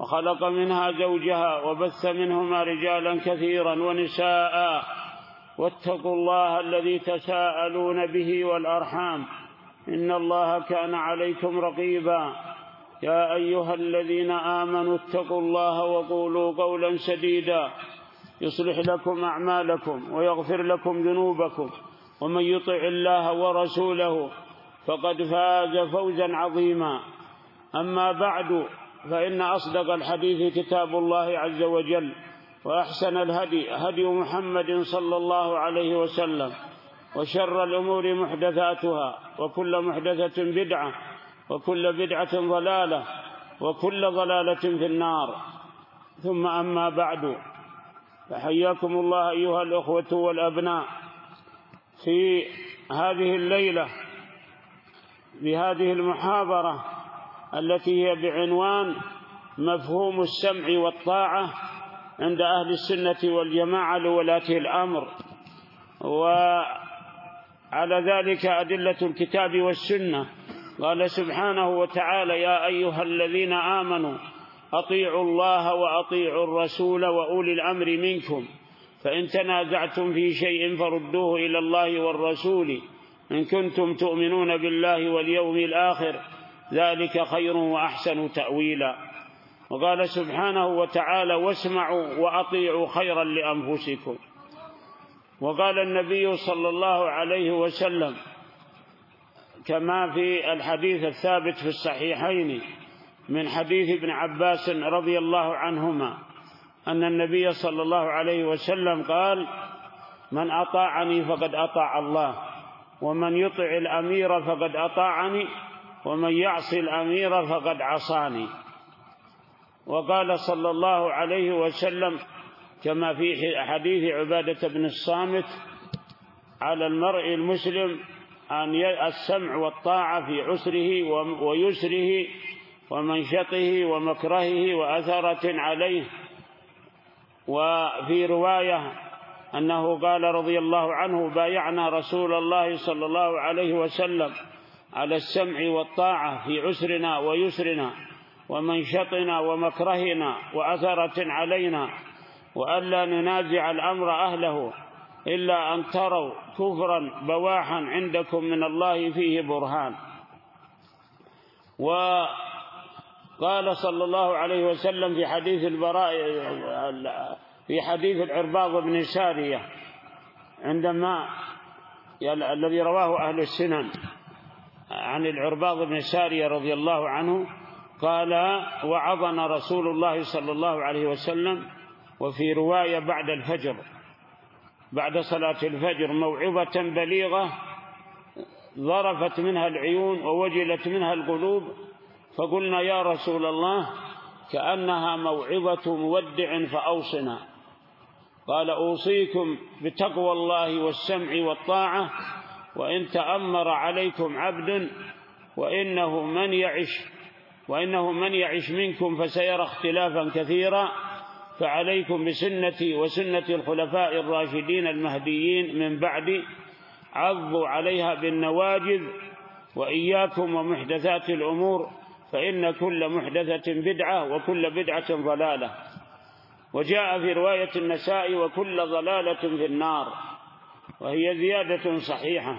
وخلق منها زوجها وبث منهما رجالا كثيرا ونساء واتقوا الله الذي تساءلون به والأرحام إن الله كان عليكم رقيبا يا أيها الذين آمنوا اتقوا الله وقولوا قولا سديدا يصلح لكم أعمالكم ويغفر لكم ذنوبكم ومن يطع الله ورسوله فقد فاز فوزا عظيما. أما بعد، فإن أصدق الحديث كتاب الله عز وجل، وأحسن الهدي هدي محمد صلى الله عليه وسلم، وشر الأمور محدثاتها، وكل محدثة بدعة، وكل بدعة ضلالة، وكل ضلالة في النار. ثم أما بعد، فحياكم الله أيها الأخوة والأبناء في هذه الليلة بهذه المحاضرة التي هي بعنوان مفهوم السمع والطاعة عند أهل السنة والجماعة لولاة الأمر، وعلى ذلك أدلة الكتاب والسنة. قال سبحانه وتعالى: يا أيها الذين آمنوا أطيعوا الله وأطيعوا الرسول وأولي الأمر منكم فإن تنازعتم في شيء فردوه إلى الله والرسول إن كنتم تؤمنون بالله واليوم الآخر ذلك خير وأحسن تأويلا. وقال سبحانه وتعالى: واسمعوا وأطيعوا خيرا لأنفسكم. وقال النبي صلى الله عليه وسلم كما في الحديث الثابت في الصحيحين من حديث ابن عباس رضي الله عنهما أن النبي صلى الله عليه وسلم قال: من أطاعني فقد أطاع الله، ومن يطع الأمير فقد أطاعني، ومن يعصي الأمير فقد عصاني. وقال صلى الله عليه وسلم كما في حديث عبادة بن الصامت: على المرء المسلم أن السمع والطاعة في عسره ويسره ومنشطه ومكرهه وأثرة عليه. وفي رواية أنه قال رضي الله عنه: بايعنا رسول الله صلى الله عليه وسلم على السمع والطاعة في عسرنا ويسرنا ومنشطنا ومكرهنا وأثرة علينا، وألا ننازع الأمر أهله إلا أن تروا كفرا بواحا عندكم من الله فيه برهان. وقال صلى الله عليه وسلم في حديث البراء في حديث العرباض بن سارية عندما الذي رواه أهل السنن عن العرباض بن سارية رضي الله عنه قال: وعظنا رسول الله صلى الله عليه وسلم، وفي رواية بعد الفجر بعد صلاة الفجر موعظة بليغة ظرفت منها العيون ووجلت منها القلوب، فقلنا: يا رسول الله كأنها موعظة مودع فأوصنا. قال: أوصيكم بتقوى الله والسمع والطاعة وإن تأمر عليكم عبد وإنه من يعش وإنه من يعش منكم فسيرى اختلافا كثيرا، فعليكم بسنتي وسنة الخلفاء الراشدين المهديين من بعدي، عضوا عليها بالنواجذ، وإياكم ومحدثات الأمور فإن كل محدثة بدعة وكل بدعة ضلالة. وجاء في رواية النسائي: وكل ضلالة في النار، وهي زيادة صحيحة.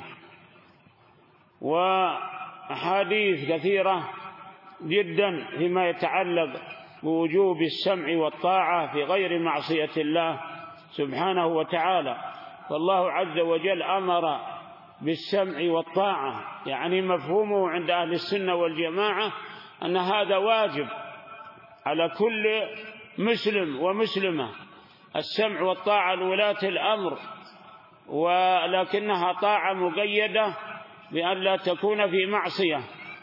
وأحاديث كثيرة جدا فيما يتعلق بوجوب السمع والطاعة في غير معصية الله سبحانه وتعالى. فالله عز وجل أمر بالسمع والطاعة، يعني مفهومه عند أهل السنة والجماعة أن هذا واجب على كل مسلم ومسلمة، السمع والطاعة لولاة الأمر، ولكنها طاعة مقيدة بأن لا تكون في معصية.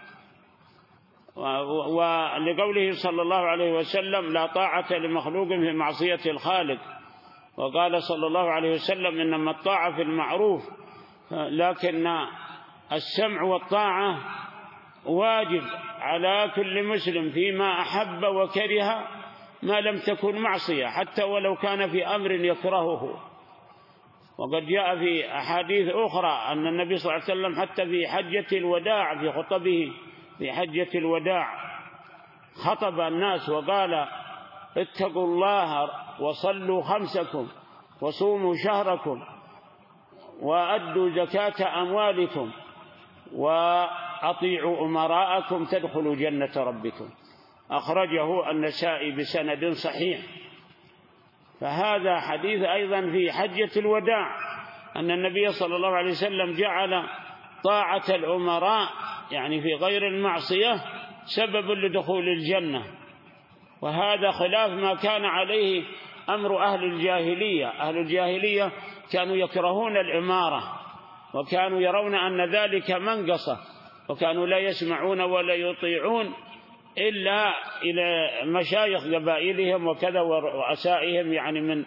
ولقوله صلى الله عليه وسلم: لا طاعة لمخلوق في معصية الخالق. وقال صلى الله عليه وسلم: إنما الطاعة في المعروف. لكن السمع والطاعة واجب على كل مسلم فيما أحب وكره ما لم تكن معصية، حتى ولو كان في أمر يكرهه. وقد جاء في أحاديث أخرى أن النبي صلى الله عليه وسلم حتى في حجة الوداع في خطبه في حجة الوداع خطب الناس وقال اتقوا الله وصلوا خمسكم وصوموا شهركم وأدوا زكاة أموالكم وأطيعوا أمراءكم تدخلوا جنة ربكم. أخرجه النسائي بسند صحيح. فهذا حديث أيضا في حجة الوداع أن النبي صلى الله عليه وسلم جعل طاعة الأمراء يعني في غير المعصية سبب لدخول الجنة، وهذا خلاف ما كان عليه أمر أهل الجاهلية. أهل الجاهلية كانوا يكرهون الإمارة وكانوا يرون أن ذلك منقصة، وكانوا لا يسمعون ولا يطيعون إلا إلى مشايخ قبائلهم وكذا ورؤسائهم يعني من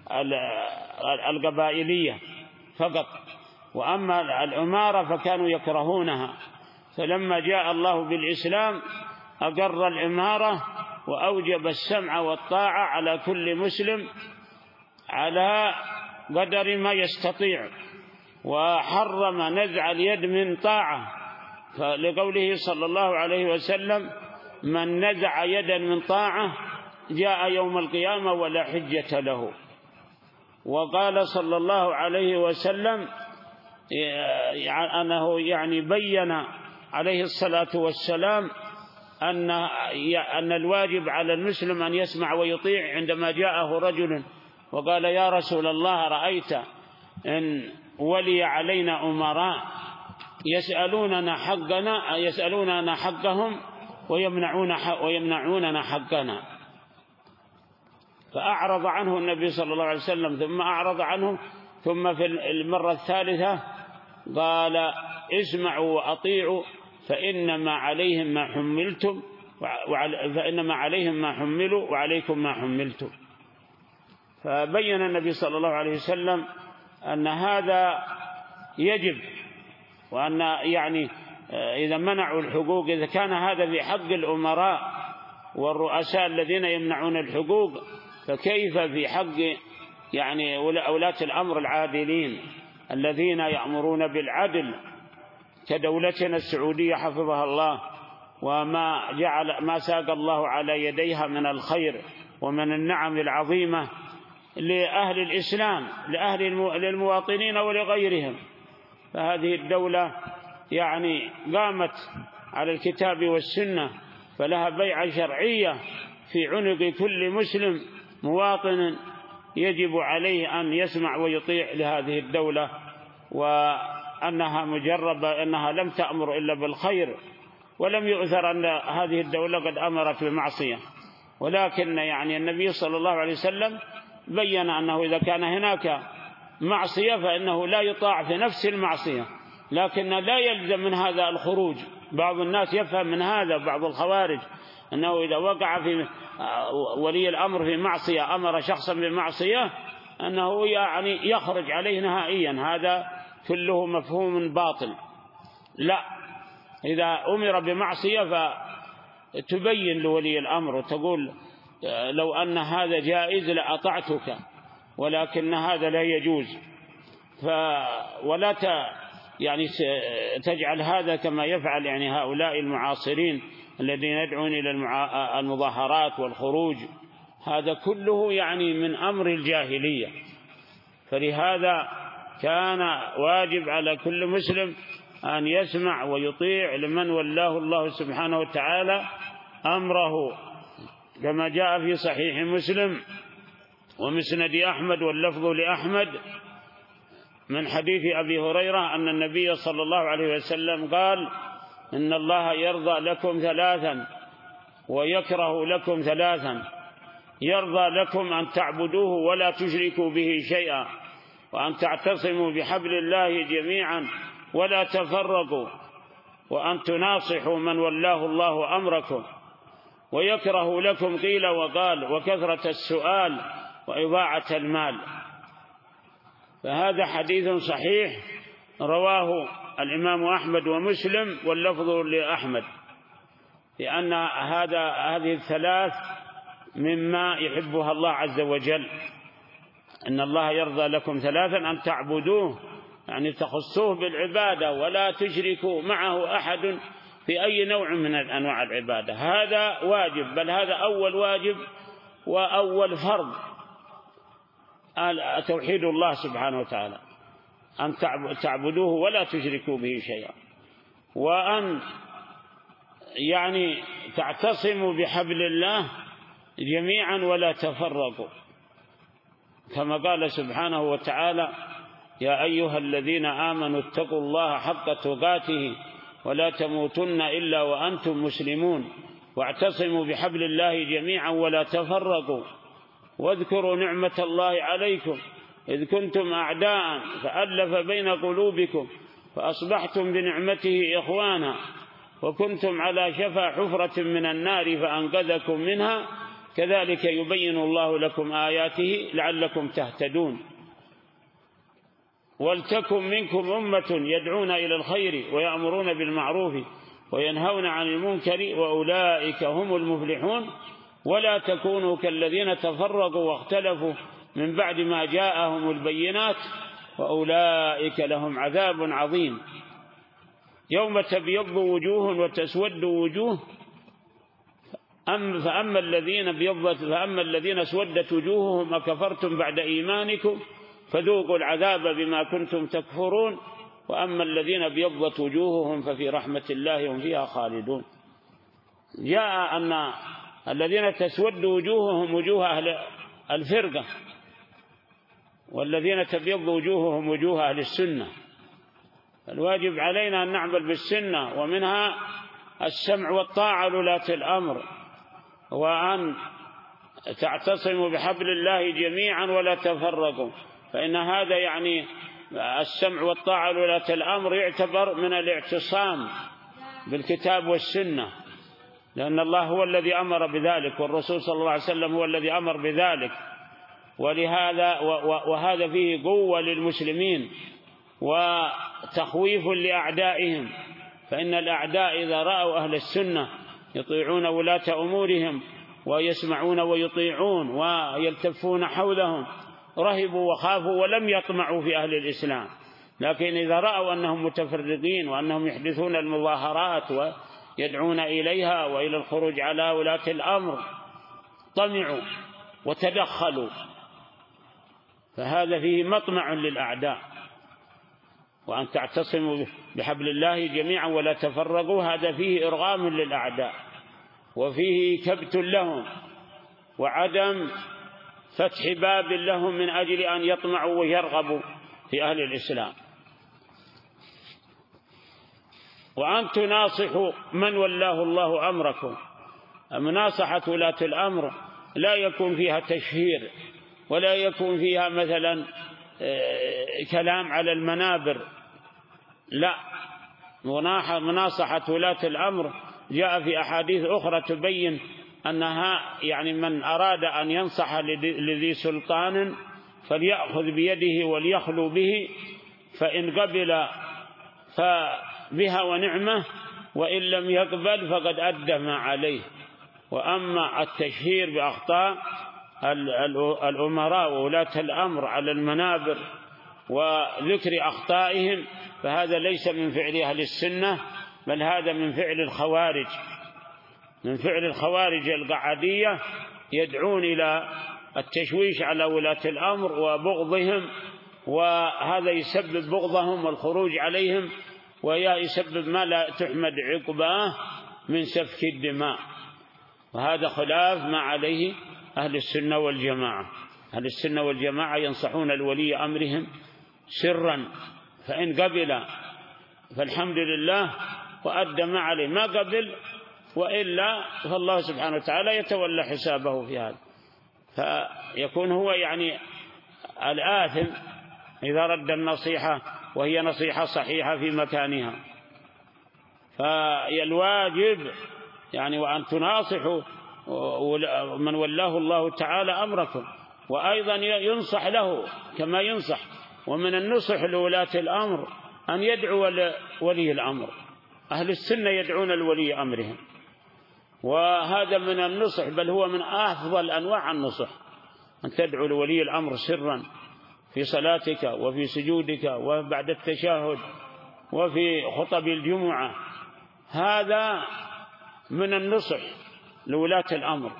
القبائلية فقط، وأما الأمارة فكانوا يكرهونها. فلما جاء الله بالإسلام أقر الإمارة وأوجب السمع والطاعة على كل مسلم على قدر ما يستطيع، وحرم نزع اليد من طاعة، فلقوله صلى الله عليه وسلم من نزع يدا من طاعة جاء يوم القيامة ولا حجة له. وقال صلى الله عليه وسلم أنه يعني بين عليه الصلاة والسلام أن أن الواجب على المسلم أن يسمع ويطيع. عندما جاءه رجل وقال يا رسول الله رأيت إن ولي علينا أمراء يسألوننا حقنا يسألوننا حقهم ويمنعون ويمنعوننا حقنا، فأعرض عنه النبي صلى الله عليه وسلم ثم أعرض عنه، ثم في المرة الثالثة قال اسمعوا وأطيعوا فإنما عليهم ما حملتم فإنما عليهم ما حملوا وعليكم ما حملتم. فبين النبي صلى الله عليه وسلم أن هذا يجب، وأن يعني إذا منعوا الحقوق، إذا كان هذا في حق الأمراء والرؤساء الذين يمنعون الحقوق، فكيف في حق يعني ولاة الأمر العادلين الذين يأمرون بالعدل كدولتنا السعودية حفظها الله، وما جعل ما ساق الله على يديها من الخير ومن النعم العظيمة لأهل الإسلام لأهل للمواطنين ولغيرهم. فهذه الدولة يعني قامت على الكتاب والسنة، فلها بيعة شرعية في عنق كل مسلم مواطن يجب عليه أن يسمع ويطيع لهذه الدولة، وأنها مجربة أنها لم تأمر إلا بالخير، ولم يؤثر أن هذه الدولة قد أمرت بالمعصية. ولكن يعني النبي صلى الله عليه وسلم بيّن أنه إذا كان هناك معصية فإنه لا يطاع في نفس المعصية، لكن لا يلزم من هذا الخروج. بعض الناس يفهم من هذا، بعض الخوارج، أنه إذا وقع في ولي الأمر في معصية أمر شخصا بمعصية أنه يعني يخرج عليه نهائيا. هذا كله مفهوم باطل. لا، إذا أمر بمعصية فتبين لولي الأمر وتقول لو أن هذا جائز لأطعتك، ولكن هذا لا يجوز. ف ولا ت يعني تجعل هذا كما يفعل يعني هؤلاء المعاصرين الذين يدعون إلى المظاهرات والخروج، هذا كله يعني من أمر الجاهلية. فلهذا كان واجب على كل مسلم أن يسمع ويطيع لمن ولاه الله سبحانه وتعالى أمره، كما جاء في صحيح مسلم ومسند أحمد واللفظ لأحمد من حديث أبي هريرة أن النبي صلى الله عليه وسلم قال إن الله يرضى لكم ثلاثا ويكره لكم ثلاثا: يرضى لكم أن تعبدوه ولا تشركوا به شيئا، وأن تعتصموا بحبل الله جميعا ولا تفرقوا، وأن تناصحوا من ولاه الله أمركم. ويكره لكم قيل وقال وكثرة السؤال وإضاعة المال. فهذا حديث صحيح رواه الإمام أحمد ومسلم واللفظ لأحمد، لأن هذا هذه الثلاث مما يحبها الله عز وجل. إن الله يرضى لكم ثلاثا: أن تعبدوه يعني تخصوه بالعبادة ولا تشركوا معه أحد في أي نوع من أنواع العبادة. هذا واجب، بل هذا أول واجب وأول فرض، توحيد الله سبحانه وتعالى، أن تعبدوه ولا تشركوا به شيئا، وأن يعني تعتصموا بحبل الله جميعا ولا تفرقوا، كما قال سبحانه وتعالى: يا أيها الذين آمنوا اتقوا الله حق تقاته ولا تموتن إلا وأنتم مسلمون واعتصموا بحبل الله جميعا ولا تفرقوا واذكروا نعمة الله عليكم إذ كنتم أعداء فألف بين قلوبكم فأصبحتم بنعمته إخوانا وكنتم على شفا حفرة من النار فأنقذكم منها كذلك يبين الله لكم آياته لعلكم تهتدون. ولتكن منكم أمة يدعون إلى الخير ويأمرون بالمعروف وينهون عن المنكر وأولئك هم المفلحون ولا تكونوا كالذين تفرقوا واختلفوا من بعد ما جاءهم البينات وأولئك لهم عذاب عظيم. يوم تبيض وجوه وتسود وجوه أم فأما الذين بيضت فأما الذين اسودت وجوههم أكفرتم بعد إيمانكم فذوقوا العذاب بما كنتم تكفرون وأما الذين بيضت وجوههم ففي رحمة الله هم فيها خالدون. جاء أن الذين تسود وجوههم وجوه أهل الفرقة والذين تبيض وجوههم وجوه أهل السنة. الواجب علينا أن نعمل بالسنة ومنها السمع والطاعة لولاة الأمر وأن تعتصموا بحبل الله جميعا ولا تفرقوا، فإن هذا يعني السمع والطاعة لولاة الأمر يعتبر من الاعتصام بالكتاب والسنة، لأن الله هو الذي أمر بذلك والرسول صلى الله عليه وسلم هو الذي أمر بذلك، ولهذا وهذا فيه قوة للمسلمين وتخويف لأعدائهم، فإن الأعداء إذا رأوا أهل السنة يطيعون ولاة أمورهم ويسمعون ويطيعون ويلتفون حولهم رهبوا وخافوا ولم يطمعوا في أهل الإسلام، لكن إذا رأوا أنهم متفرقين وأنهم يحدثون المظاهرات ويدعون إليها وإلى الخروج على ولاة الأمر طمعوا وتدخلوا، فهذا فيه مطمع للأعداء. وأن تعتصموا بحبل الله جميعا ولا تفرقوا هذا فيه إرغام للأعداء وفيه كبت لهم وعدم فتح باب لهم من أجل أن يطمعوا ويرغبوا في أهل الإسلام. وأن تناصحوا من ولاه الله أمركم. مناصحة ولاة الأمر لا يكون فيها تشهير ولا يكون فيها مثلا كلام على المنابر، لا، مناصحة ولاة الأمر جاء في أحاديث أخرى تبين أنها يعني من أراد أن ينصح لذي سلطان فليأخذ بيده وليخلو به، فإن قبل فبها ونعمة وإن لم يقبل فقد أدى ما عليه. وأما التشهير بأخطاء الأمراء وولاة الأمر على المنابر وذكر أخطائهم فهذا ليس من فعل أهل السنة، بل هذا من فعل الخوارج، من فعل الخوارج القعدية، يدعون إلى التشويش على ولاة الأمر وبغضهم، وهذا يسبب بغضهم والخروج عليهم ويسبب ما لا تحمد عقباه من سفك الدماء، وهذا خلاف ما عليه أهل السنة والجماعة. أهل السنة والجماعة ينصحون الولي أمرهم سرا، فإن قبل فالحمد لله وأدى ما عليه، ما قبل وإلا فالله سبحانه وتعالى يتولى حسابه في هذا، فيكون هو يعني الآثم إذا رد النصيحة وهي نصيحة صحيحة في مكانها. فالواجب يعني وأن تناصحوا من ولاه الله تعالى أمركم، وأيضا ينصح له كما ينصح. ومن النصح لولاة الأمر أن يدعو ولي الأمر، أهل السنة يدعون الولي أمرهم، وهذا من النصح، بل هو من أفضل أنواع النصح أن تدعو لولي الأمر سرا في صلاتك وفي سجودك وبعد التشهد وفي خطب الجمعة، هذا من النصح لولاة الأمر.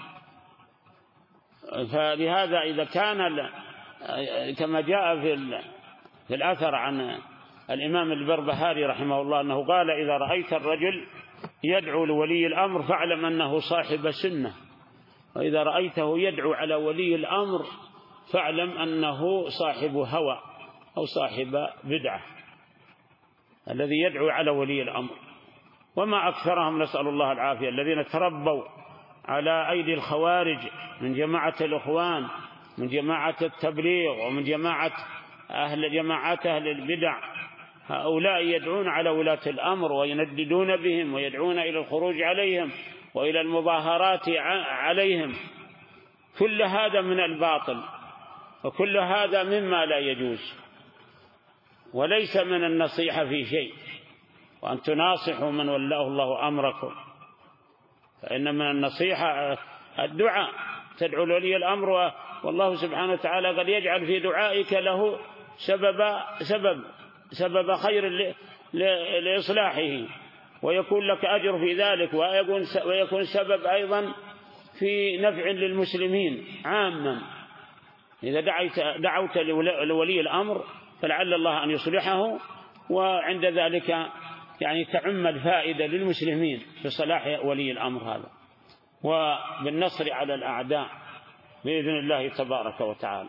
فلهذا إذا كان كما جاء في في الأثر عن الإمام البربهاري رحمه الله أنه قال: إذا رأيت الرجل يدعو لولي الأمر فاعلم أنه صاحب سنة، وإذا رأيته يدعو على ولي الأمر فاعلم أنه صاحب هوى أو صاحب بدعة، الذي يدعو على ولي الأمر. وما أكثرهم نسأل الله العافية الذين تربوا على أيدي الخوارج من جماعة الإخوان، من جماعة التبليغ، ومن جماعة أهل جماعات أهل البدع. هؤلاء يدعون على ولاة الأمر وينددون بهم ويدعون إلى الخروج عليهم وإلى المظاهرات عليهم. كل هذا من الباطل، وكل هذا مما لا يجوز، وليس من النصيحة في شيء. وأن تناصحوا من ولاه الله أمركم، فإن من النصيحة الدعاء، تدعو لولي الأمر، والله سبحانه وتعالى قد يجعل في دعائك له سبب سبب سبب خير لإصلاحه، ويكون لك أجر في ذلك، ويكون سبب أيضا في نفع للمسلمين عاما. إذا دعوت لولي الأمر فلعل الله أن يصلحه، وعند ذلك يعني تعم الفائدة للمسلمين بصلاح ولي الأمر هذا، وبالنصر على الأعداء بإذن الله تبارك وتعالى.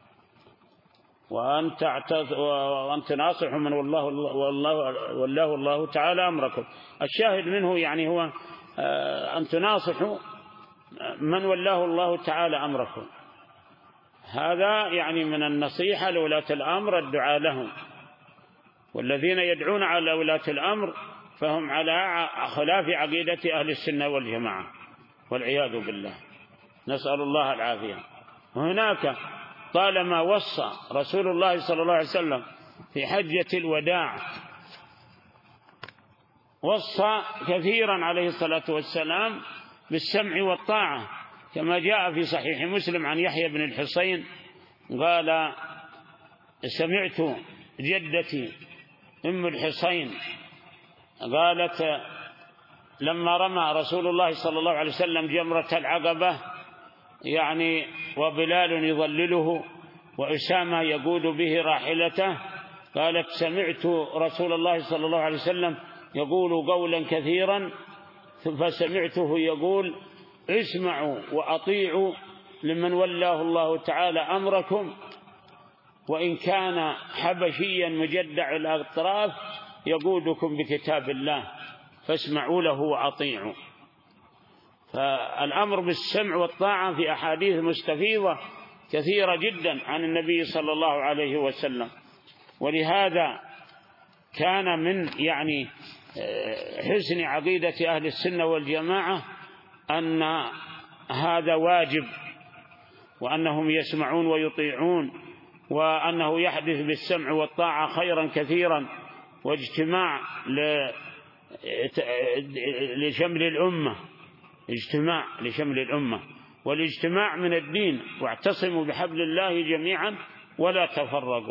وأن وأن تناصحوا من والله والله والله الله تعالى أمركم. الشاهد منه يعني هو أن تناصحوا من والله الله تعالى أمركم. هذا يعني من النصيحة لولاة الأمر الدعاء لهم، والذين يدعون على ولاة الأمر فهم على خلاف عقيدة أهل السنة والجماعة والعياذ بالله، نسأل الله العافية. وهناك طالما وصى رسول الله صلى الله عليه وسلم في حجة الوداع، وصى كثيرا عليه الصلاة والسلام بالسمع والطاعة، كما جاء في صحيح مسلم عن يحيى بن الحصين قال: سمعت جدتي أم الحصين قالت: لما رمى رسول الله صلى الله عليه وسلم جمرة العقبة يعني وبلال يظلله وأسامة يقود به راحلته، قالت: سمعت رسول الله صلى الله عليه وسلم يقول قولا كثيرا، فسمعته يقول: اسمعوا وأطيعوا لمن ولاه الله تعالى أمركم، وإن كان حبشيا مجدع الأطراف يقودكم بكتاب الله فاسمعوا له وأطيعوا. فالأمر بالسمع والطاعة في أحاديث مستفيضة كثيرة جدا عن النبي صلى الله عليه وسلم. ولهذا كان من يعني حسن عقيدة أهل السنة والجماعة أن هذا واجب، وأنهم يسمعون ويطيعون، وأنه يحدث بالسمع والطاعة خيرا كثيرا، واجتماع لشمل الأمة، اجتماع لشمل الأمة، والاجتماع من الدين، واعتصموا بحبل الله جميعا ولا تفرقوا.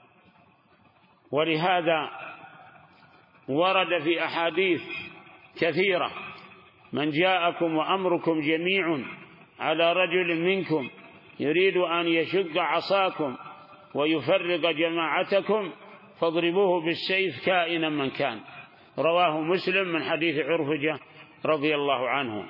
ولهذا ورد في أحاديث كثيرة: من جاءكم وأمركم جميع على رجل منكم يريد أن يشق عصاكم ويفرق جماعتكم فاضربوه بالسيف كائنا من كان. رواه مسلم من حديث عرفجة رضي الله عنه.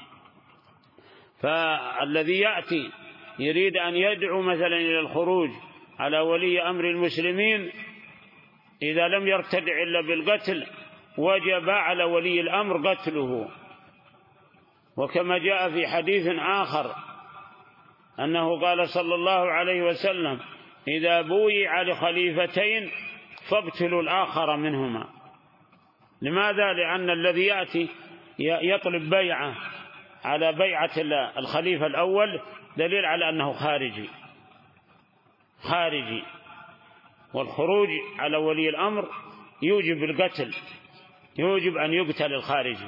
فالذي يأتي يريد أن يدعو مثلا إلى الخروج على ولي أمر المسلمين، إذا لم يرتدع إلا بالقتل وجب على ولي الأمر قتله. وكما جاء في حديث آخر أنه قال صلى الله عليه وسلم: إذا بويع لخليفتين فاقتلوا الآخر منهما. لماذا؟ لأن الذي يأتي يطلب بيعة على بيعة الخليفة الأول دليل على أنه خارجي خارجي والخروج على ولي الأمر يوجب القتل، يوجب أن يقتل الخارجي،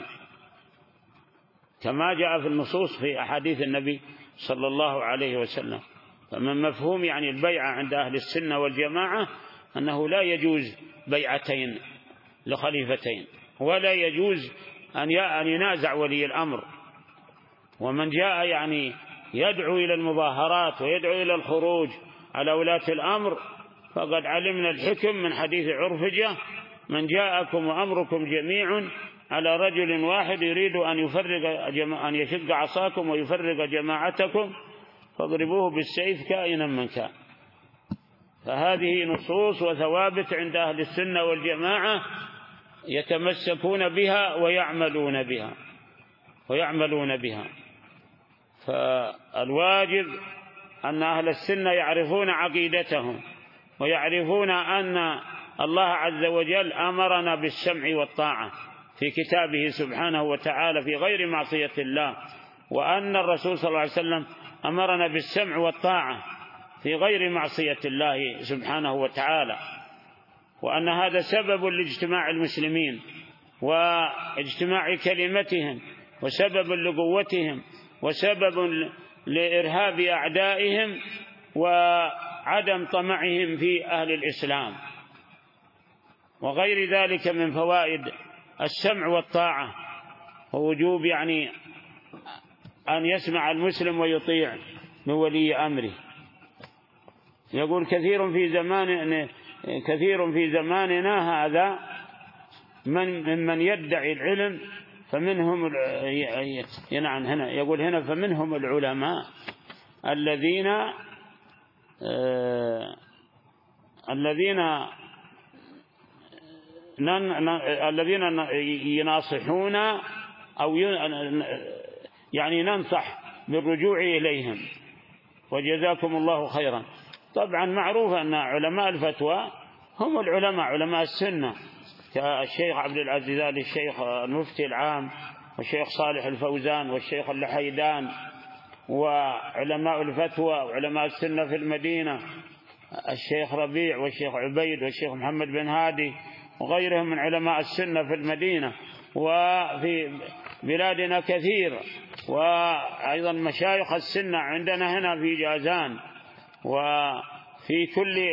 كما جاء في النصوص في أحاديث النبي صلى الله عليه وسلم. فمن مفهوم يعني البيعة عند أهل السنة والجماعة أنه لا يجوز بيعتين لخليفتين، ولا يجوز أن ينازع ولي الأمر. ومن جاء يعني يدعو إلى المظاهرات ويدعو إلى الخروج على ولاة الأمر فقد علمنا الحكم من حديث عرفجة: من جاءكم وأمركم جميع على رجل واحد يريد أن يفرق أن يشق عصاكم ويفرق جماعتكم فاضربوه بالسيف كائنا من كان. فهذه نصوص وثوابت عند أهل السنة والجماعة يتمسكون بها ويعملون بها ويعملون بها. فالواجب أن أهل السنة يعرفون عقيدتهم ويعرفون أن الله عز وجل أمرنا بالسمع والطاعة في كتابه سبحانه وتعالى في غير معصية الله، وأن الرسول صلى الله عليه وسلم أمرنا بالسمع والطاعة في غير معصية الله سبحانه وتعالى، وأن هذا سبب لاجتماع المسلمين واجتماع كلمتهم وسبب لقوتهم وسبب لإرهاب أعدائهم وعدم طمعهم في أهل الإسلام وغير ذلك من فوائد السمع والطاعة ووجوب يعني أن يسمع المسلم ويطيع بولي أمره. يقول كثير في زمان كثير في زماننا هذا من من يدعي العلم فمنهم ينعم هنا يقول هنا فمنهم العلماء الذين آه الذين الذين يناصحون أو يعني ننصح بالرجوع إليهم وجزاكم الله خيرا. طبعا معروف أن علماء الفتوى هم العلماء علماء السنة كالشيخ عبد العزيز آل الشيخ المفتي العام والشيخ صالح الفوزان والشيخ اللحيدان وعلماء الفتوى وعلماء السنة في المدينة الشيخ ربيع والشيخ عبيد والشيخ محمد بن هادي وغيرهم من علماء السنة في المدينة وفي بلادنا كثير، وأيضا مشايخ السنة عندنا هنا في جازان وفي كل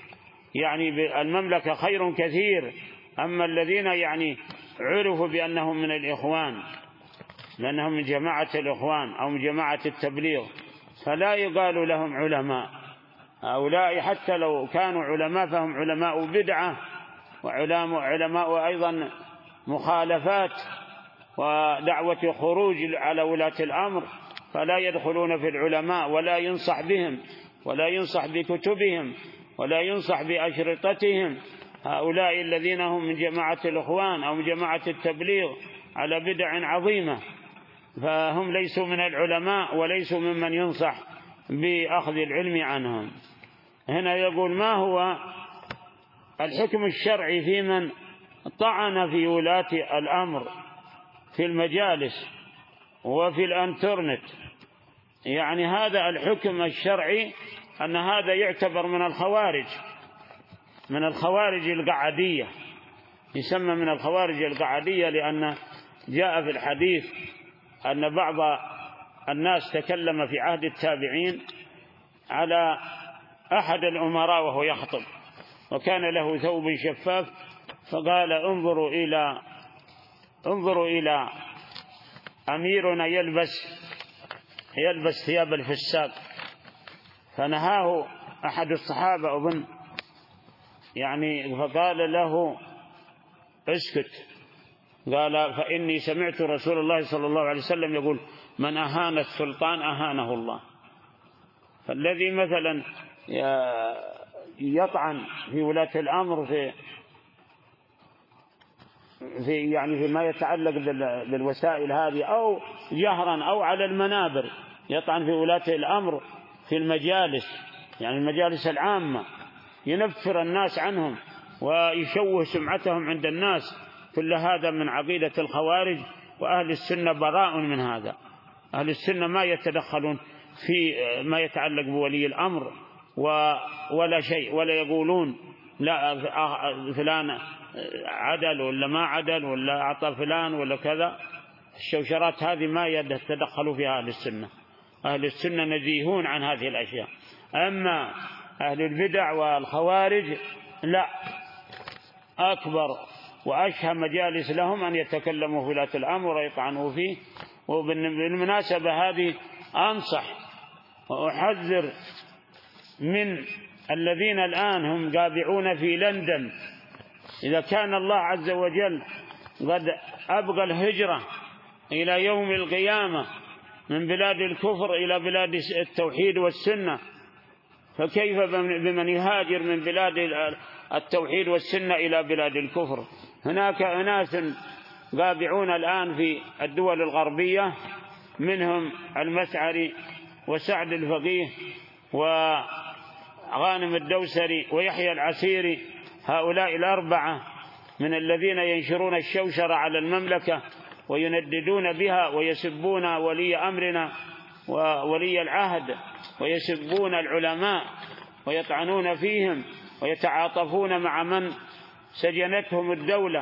يعني المملكة خير كثير. أما الذين يعني عرفوا بأنهم من الإخوان لأنهم من جماعة الإخوان أو من جماعة التبليغ فلا يقال لهم علماء. هؤلاء حتى لو كانوا علماء فهم علماء بدعة وعلماء أيضا مخالفات ودعوة خروج على ولاة الأمر، فلا يدخلون في العلماء ولا ينصح بهم ولا ينصح بكتبهم ولا ينصح بأشرطتهم. هؤلاء الذين هم من جماعة الإخوان أو من جماعة التبليغ على بدع عظيمة فهم ليسوا من العلماء وليسوا ممن ينصح بأخذ العلم عنهم. هنا يقول ما هو الحكم الشرعي في من طعن في ولاة الأمر في المجالس وفي الانترنت؟ يعني هذا الحكم الشرعي أن هذا يعتبر من الخوارج من الخوارج القعدية، يسمى من الخوارج القعدية لأن جاء في الحديث أن بعض الناس تكلم في عهد التابعين على أحد الأمراء وهو يخطب وكان له ثوب شفاف فقال انظروا إلى انظروا إلى أميرنا يلبس يلبس ثياب الفساق. فنهاه أحد الصحابة أظن يعني فقال له اسكت، قال فإني سمعت رسول الله صلى الله عليه وسلم يقول من أهان السلطان أهانه الله. فالذي مثلا يطعن في ولاة الأمر في في يعني فيما يتعلق بالوسائل هذه أو جهرا أو على المنابر يطعن في ولاة الأمر في المجالس يعني المجالس العامة ينفر الناس عنهم ويشوه سمعتهم عند الناس، كل هذا من عقيدة الخوارج. وأهل السنة براء من هذا. أهل السنة ما يتدخلون في ما يتعلق بولي الأمر ولا شيء ولا يقولون لا فلان عدل ولا ما عدل ولا أعطى فلان ولا كذا. الشوشرات هذه ما يتدخلوا فيها أهل السنة. أهل السنة نزيهون عن هذه الأشياء. أما أهل البدع والخوارج لا، أكبر وأشهى مجالس لهم أن يتكلموا في ولاة الأمر ويطعنوا فيه. وبالمناسبة هذه أنصح وأحذر من الذين الآن هم قابعون في لندن، إذا كان الله عز وجل قد أبقى الهجرة إلى يوم القيامة من بلاد الكفر إلى بلاد التوحيد والسنة، فكيف بمن يهاجر من بلاد التوحيد والسنة إلى بلاد الكفر؟ هناك أناس قابعون الآن في الدول الغربية، منهم المسعري وسعد الفقيه وغانم الدوسري ويحيى العسيري، هؤلاء الأربعة من الذين ينشرون الشوشرة على المملكة وينددون بها ويسبون ولي أمرنا وولي العهد ويسبون العلماء ويطعنون فيهم ويتعاطفون مع من سجنتهم الدولة.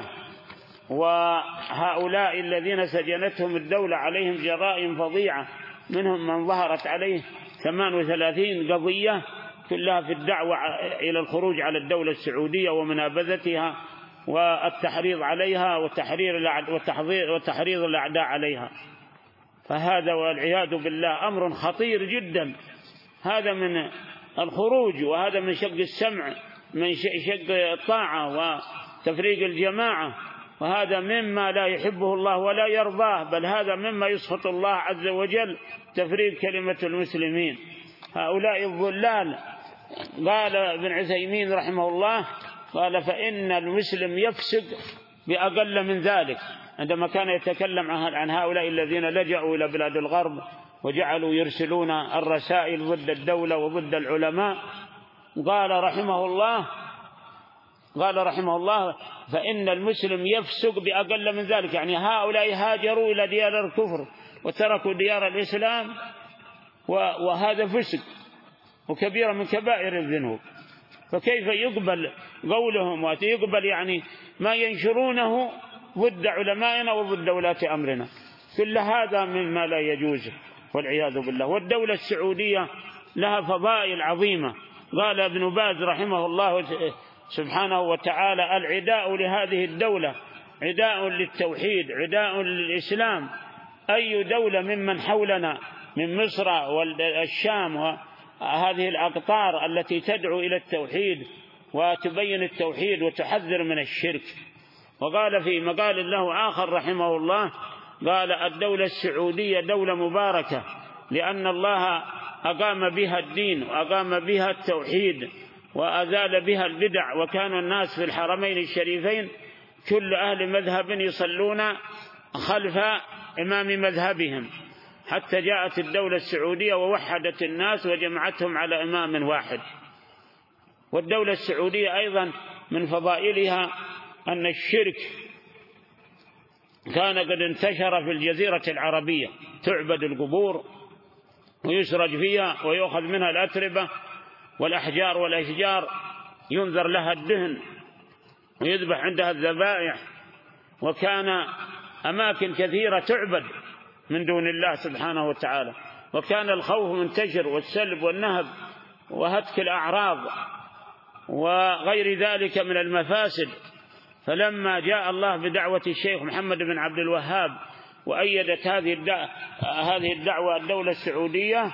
وهؤلاء الذين سجنتهم الدولة عليهم جرائم فظيعة، منهم من ظهرت عليه ثمان وثلاثين قضية كلها في الدعوة إلى الخروج على الدولة السعودية ومنابذتها والتحريض عليها وتحرير وتحريض الأعداء عليها. فهذا والعياذ بالله أمر خطير جدا، هذا من الخروج، وهذا من شق السمع، من شق الطاعة وتفريق الجماعة، وهذا مما لا يحبه الله ولا يرضاه، بل هذا مما يسخط الله عز وجل، تفريق كلمة المسلمين. هؤلاء الضلال، قال ابن عثيمين رحمه الله، قال فإن المسلم يفسق بأقل من ذلك، عندما كان يتكلم عن هؤلاء الذين لجأوا إلى بلاد الغرب وجعلوا يرسلون الرسائل ضد الدولة وضد العلماء، قال رحمه الله قال رحمه الله فإن المسلم يفسق بأقل من ذلك، يعني هؤلاء هاجروا إلى ديار الكفر وتركوا ديار الإسلام، وهذا فسق وكبيرة من كبائر الذنوب. فكيف يقبل قولهم ويقبل يعني ما ينشرونه ضد علمائنا وضد ولاة أمرنا؟ كل هذا مما لا يجوز والعياذ بالله. والدولة السعودية لها فضائل عظيمة. قال ابن باز رحمه الله سبحانه وتعالى العداء لهذه الدولة عداء للتوحيد، عداء للإسلام. أي دولة ممن حولنا من مصر والشام وهذه الأقطار التي تدعو إلى التوحيد وتبين التوحيد وتحذر من الشرك. وقال في مقال له آخر رحمه الله، قال الدولة السعودية دولة مباركة لأن الله أقام بها الدين وأقام بها التوحيد وأزال بها البدع، وكان الناس في الحرمين الشريفين كل أهل مذهب يصلون خلف إمام مذهبهم، حتى جاءت الدولة السعودية ووحدت الناس وجمعتهم على إمام واحد. والدولة السعودية أيضا من فضائلها أن الشرك كان قد انتشر في الجزيرة العربية، تعبد القبور ويسرج فيها ويأخذ منها الأتربة والأحجار والأشجار، ينذر لها الدهن ويذبح عندها الذبائح، وكان أماكن كثيرة تعبد من دون الله سبحانه وتعالى، وكان الخوف منتشر والسلب والنهب وهتك الأعراض وغير ذلك من المفاسد. فلما جاء الله بدعوة الشيخ محمد بن عبد الوهاب وأيدت هذه الدعوة, هذه الدعوة الدولة السعودية،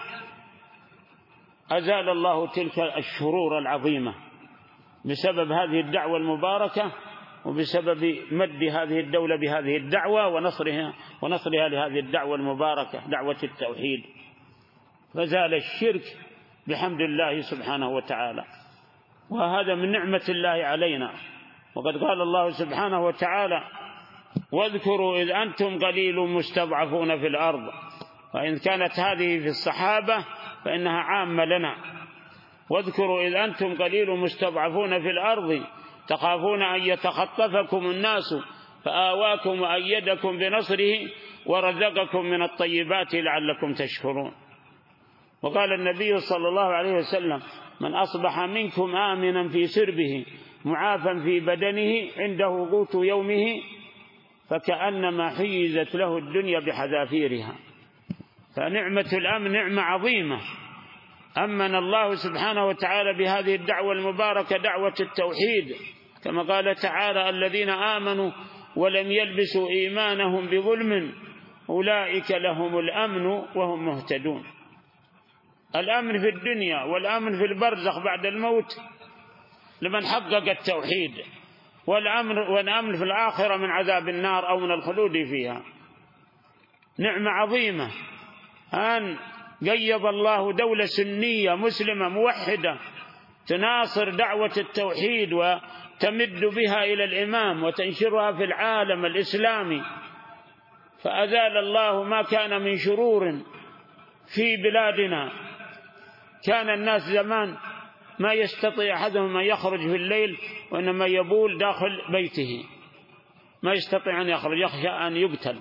أزال الله تلك الشرور العظيمة بسبب هذه الدعوة المباركة وبسبب مد هذه الدولة بهذه الدعوة ونصرها ونصرها لهذه الدعوة المباركة دعوة التوحيد. فزال الشرك بحمد الله سبحانه وتعالى، وهذا من نعمة الله علينا. وقد قال الله سبحانه وتعالى واذكروا إذ أنتم قليل مستضعفون في الأرض، وإن كانت هذه في الصحابة فإنها عامة لنا. واذكروا إذ أنتم قليل مستضعفون في الأرض تخافون أن يتخطفكم الناس فآواكم وأيدكم بنصره ورزقكم من الطيبات لعلكم تشكرون. وقال النبي صلى الله عليه وسلم من أصبح منكم آمنا في سربه معافا في بدنه عنده قوت يومه فكأنما حيزت له الدنيا بحذافيرها. فنعمة الأمن نعمة عظيمة أمن الله سبحانه وتعالى بهذه الدعوة المباركة دعوة التوحيد كما قال تعالى: الذين آمنوا ولم يلبسوا إيمانهم بظلم أولئك لهم الأمن وهم مهتدون. الأمن في الدنيا والأمن في البرزخ بعد الموت لمن حقق التوحيد، والأمن والأمن في الآخرة من عذاب النار أو من الخلود فيها. نعمة عظيمة أن قيض الله دولة سنية مسلمة موحدة تناصر دعوة التوحيد وتمد بها إلى الإمام وتنشرها في العالم الإسلامي، فأزال الله ما كان من شرور في بلادنا. كان الناس زمان ما يستطيع أحدهم أن يخرج في الليل وإنما يبول داخل بيته، ما يستطيع أن يخرج، يخشى أن يقتل.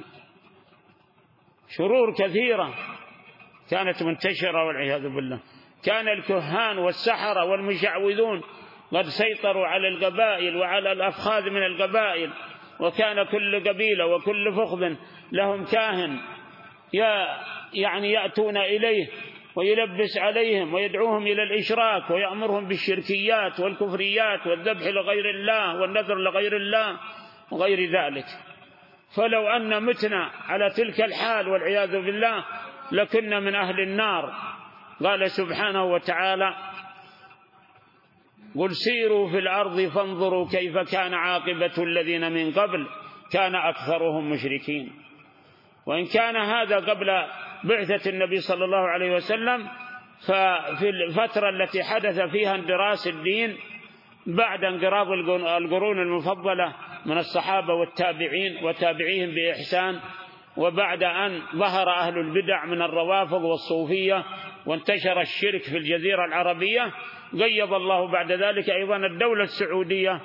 شرور كثيرة كانت منتشرة والعياذ بالله. كان الكهان والسحرة والمشعوذون قد سيطروا على القبائل وعلى الأفخاذ من القبائل، وكان كل قبيلة وكل فخذ لهم كاهن يعني يأتون إليه ويلبس عليهم ويدعوهم إلى الإشراك ويأمرهم بالشركيات والكفريات والذبح لغير الله والنذر لغير الله وغير ذلك. فلو أن متنا على تلك الحال والعياذ بالله لكنا من أهل النار. قال سبحانه وتعالى: قل سيروا في الأرض فانظروا كيف كان عاقبة الذين من قبل كان أكثرهم مشركين. وإن كان هذا قبل بعثة النبي صلى الله عليه وسلم، ففي الفترة التي حدث فيها اندراس الدين بعد انقراض القرون المفضلة من الصحابة والتابعين وتابعيهم بإحسان، وبعد أن ظهر أهل البدع من الروافض والصوفية وانتشر الشرك في الجزيرة العربية، قيض الله بعد ذلك أيضا الدولة السعودية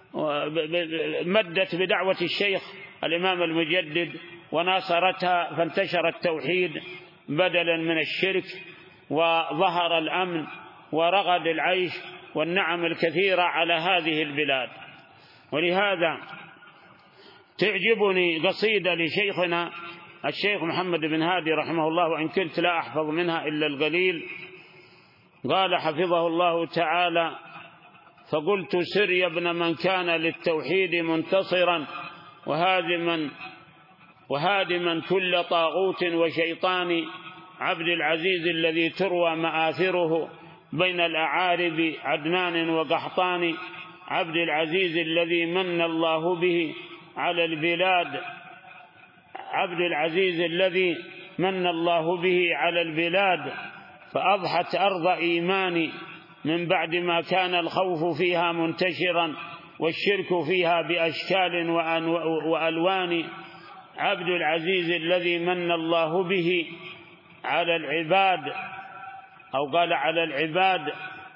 مدت بدعوة الشيخ الإمام المجدد وناصرتها، فانتشر التوحيد بدلا من الشرك، وظهر الأمن ورغد العيش والنعم الكثيرة على هذه البلاد. ولهذا تعجبني قصيدة لشيخنا الشيخ محمد بن هادي رحمه الله، وإن كنت لا أحفظ منها إلا القليل. قال حفظه الله تعالى: فقلت سر يا ابن من كان للتوحيد منتصرا وهادما وهادما كل طاغوت وشيطان، عبد العزيز الذي تروى مآثره بين الأعارب عدنان وقحطان، عبد العزيز الذي من الله به على البلاد عبد العزيز الذي من الله به على البلاد فأضحت أرض إيمان من بعد ما كان الخوف فيها منتشرا والشرك فيها بأشكال وألوان، عبد العزيز الذي من الله به على العباد، أو قال على العباد.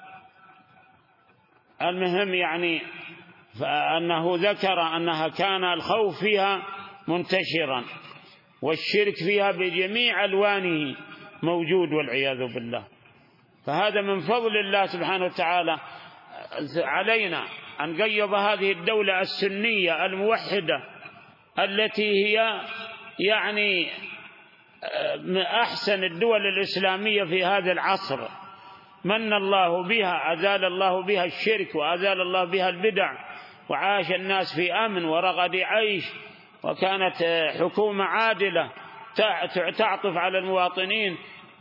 المهم يعني فأنه ذكر أنها كان الخوف فيها منتشرا والشرك فيها بجميع ألوانه موجود والعياذ بالله. فهذا من فضل الله سبحانه وتعالى علينا أن قيض هذه الدولة السنية الموحدة التي هي يعني أحسن الدول الإسلامية في هذا العصر، من الله بها، أزال الله بها الشرك وأزال الله بها البدع، وعاش الناس في أمن ورغد عيش، وكانت حكومة عادلة تعطف على المواطنين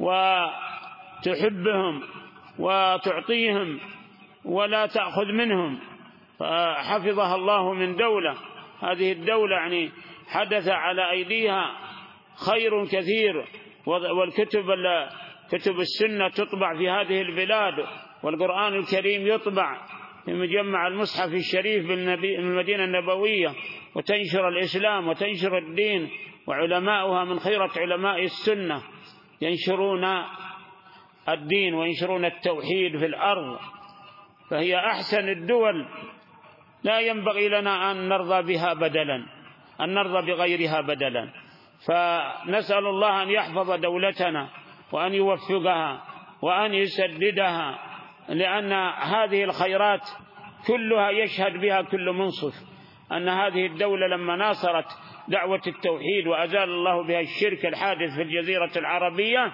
وتحبهم وتعطيهم ولا تأخذ منهم، فحفظها الله من دولة. هذه الدولة يعني حدث على أيديها خير كثير، والكتب كتب السنة تطبع في هذه البلاد، والقرآن الكريم يطبع في مجمع المصحف الشريف بالمدينة النبوية، وتنشر الإسلام وتنشر الدين، وعلماؤها من خيرة علماء السنة ينشرون الدين وينشرون التوحيد في الأرض. فهي أحسن الدول، لا ينبغي لنا أن نرضى بها بدلا أن نرضى بغيرها بدلا. فنسأل الله أن يحفظ دولتنا وأن يوفقها وأن يسددها، لأن هذه الخيرات كلها يشهد بها كل منصف أن هذه الدولة لما ناصرت دعوة التوحيد وأزال الله بها الشرك الحادث في الجزيرة العربية،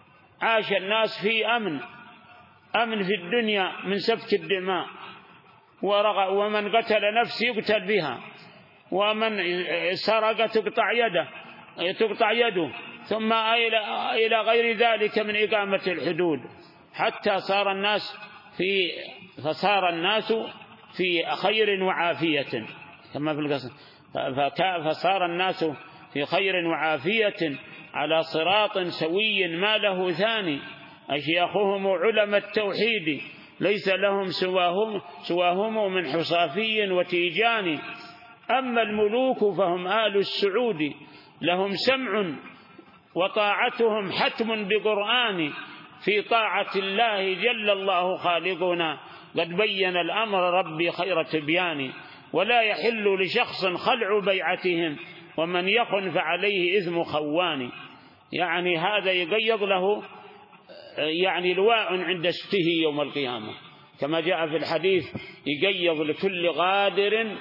عاش الناس في أمن أمن في الدنيا من سفك الدماء، ومن قتل نفس يقتل بها، ومن سرق تقطع يده تقطع يده ثم إلى غير ذلك من إقامة الحدود، حتى صار الناس في فصار الناس في خير وعافية كما في القصة، فصار الناس في خير وعافية على صراط سوي ما له ثاني، أشياخهم علماء التوحيد ليس لهم سواهم, سواهم من حصافي وتيجان. أما الملوك فهم آل السعود لهم سمع وطاعتهم حتم بقرآن، في طاعة الله جل الله خالقنا قد بين الأمر ربي خير تبيان، ولا يحل لشخص خلع بيعتهم ومن يخن فعليه إثم خوان. يعني هذا يقيض له يعني لواء عند اشته يوم القيامة، كما جاء في الحديث يقيض لكل غادر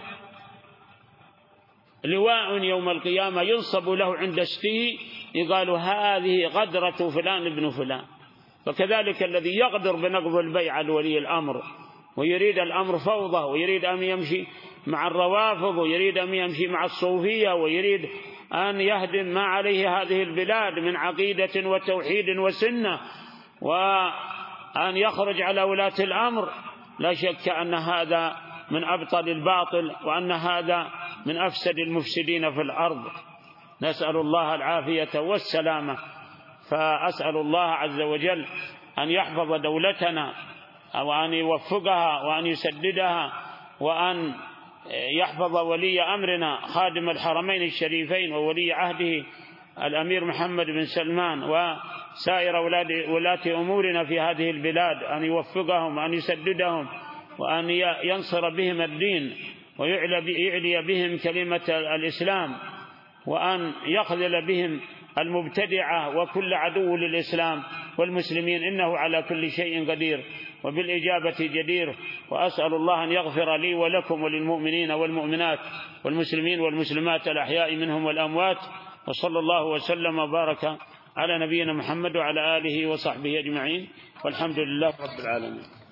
لواء يوم القيامة ينصب له عند اشته، يقال هذه غدرة فلان ابن فلان. فكذلك الذي يقدر بنقض البيعة لولي الأمر ويريد الأمر فوضى ويريد أن يمشي مع الروافض ويريد أن يمشي مع الصوفية ويريد أن يهدم ما عليه هذه البلاد من عقيدة وتوحيد وسنة وأن يخرج على ولاة الأمر، لا شك أن هذا من أبطل الباطل وأن هذا من أفسد المفسدين في الأرض. نسأل الله العافية والسلامة. فأسأل الله عز وجل أن يحفظ دولتنا وأن يوفقها وأن يسددها وأن يحفظ ولي أمرنا خادم الحرمين الشريفين وولي عهده الأمير محمد بن سلمان وسائر ولاة أمورنا في هذه البلاد، أن يوفقهم وأن يسددهم وأن ينصر بهم الدين ويعلي بهم كلمة الإسلام، وأن يخذل بهم المبتدعة وكل عدو للإسلام والمسلمين، إنه على كل شيء قدير وبالإجابة جدير. وأسأل الله أن يغفر لي ولكم وللمؤمنين والمؤمنات والمسلمين والمسلمات الأحياء منهم والأموات، وصلى الله وسلم وبارك على نبينا محمد وعلى آله وصحبه أجمعين، والحمد لله رب العالمين.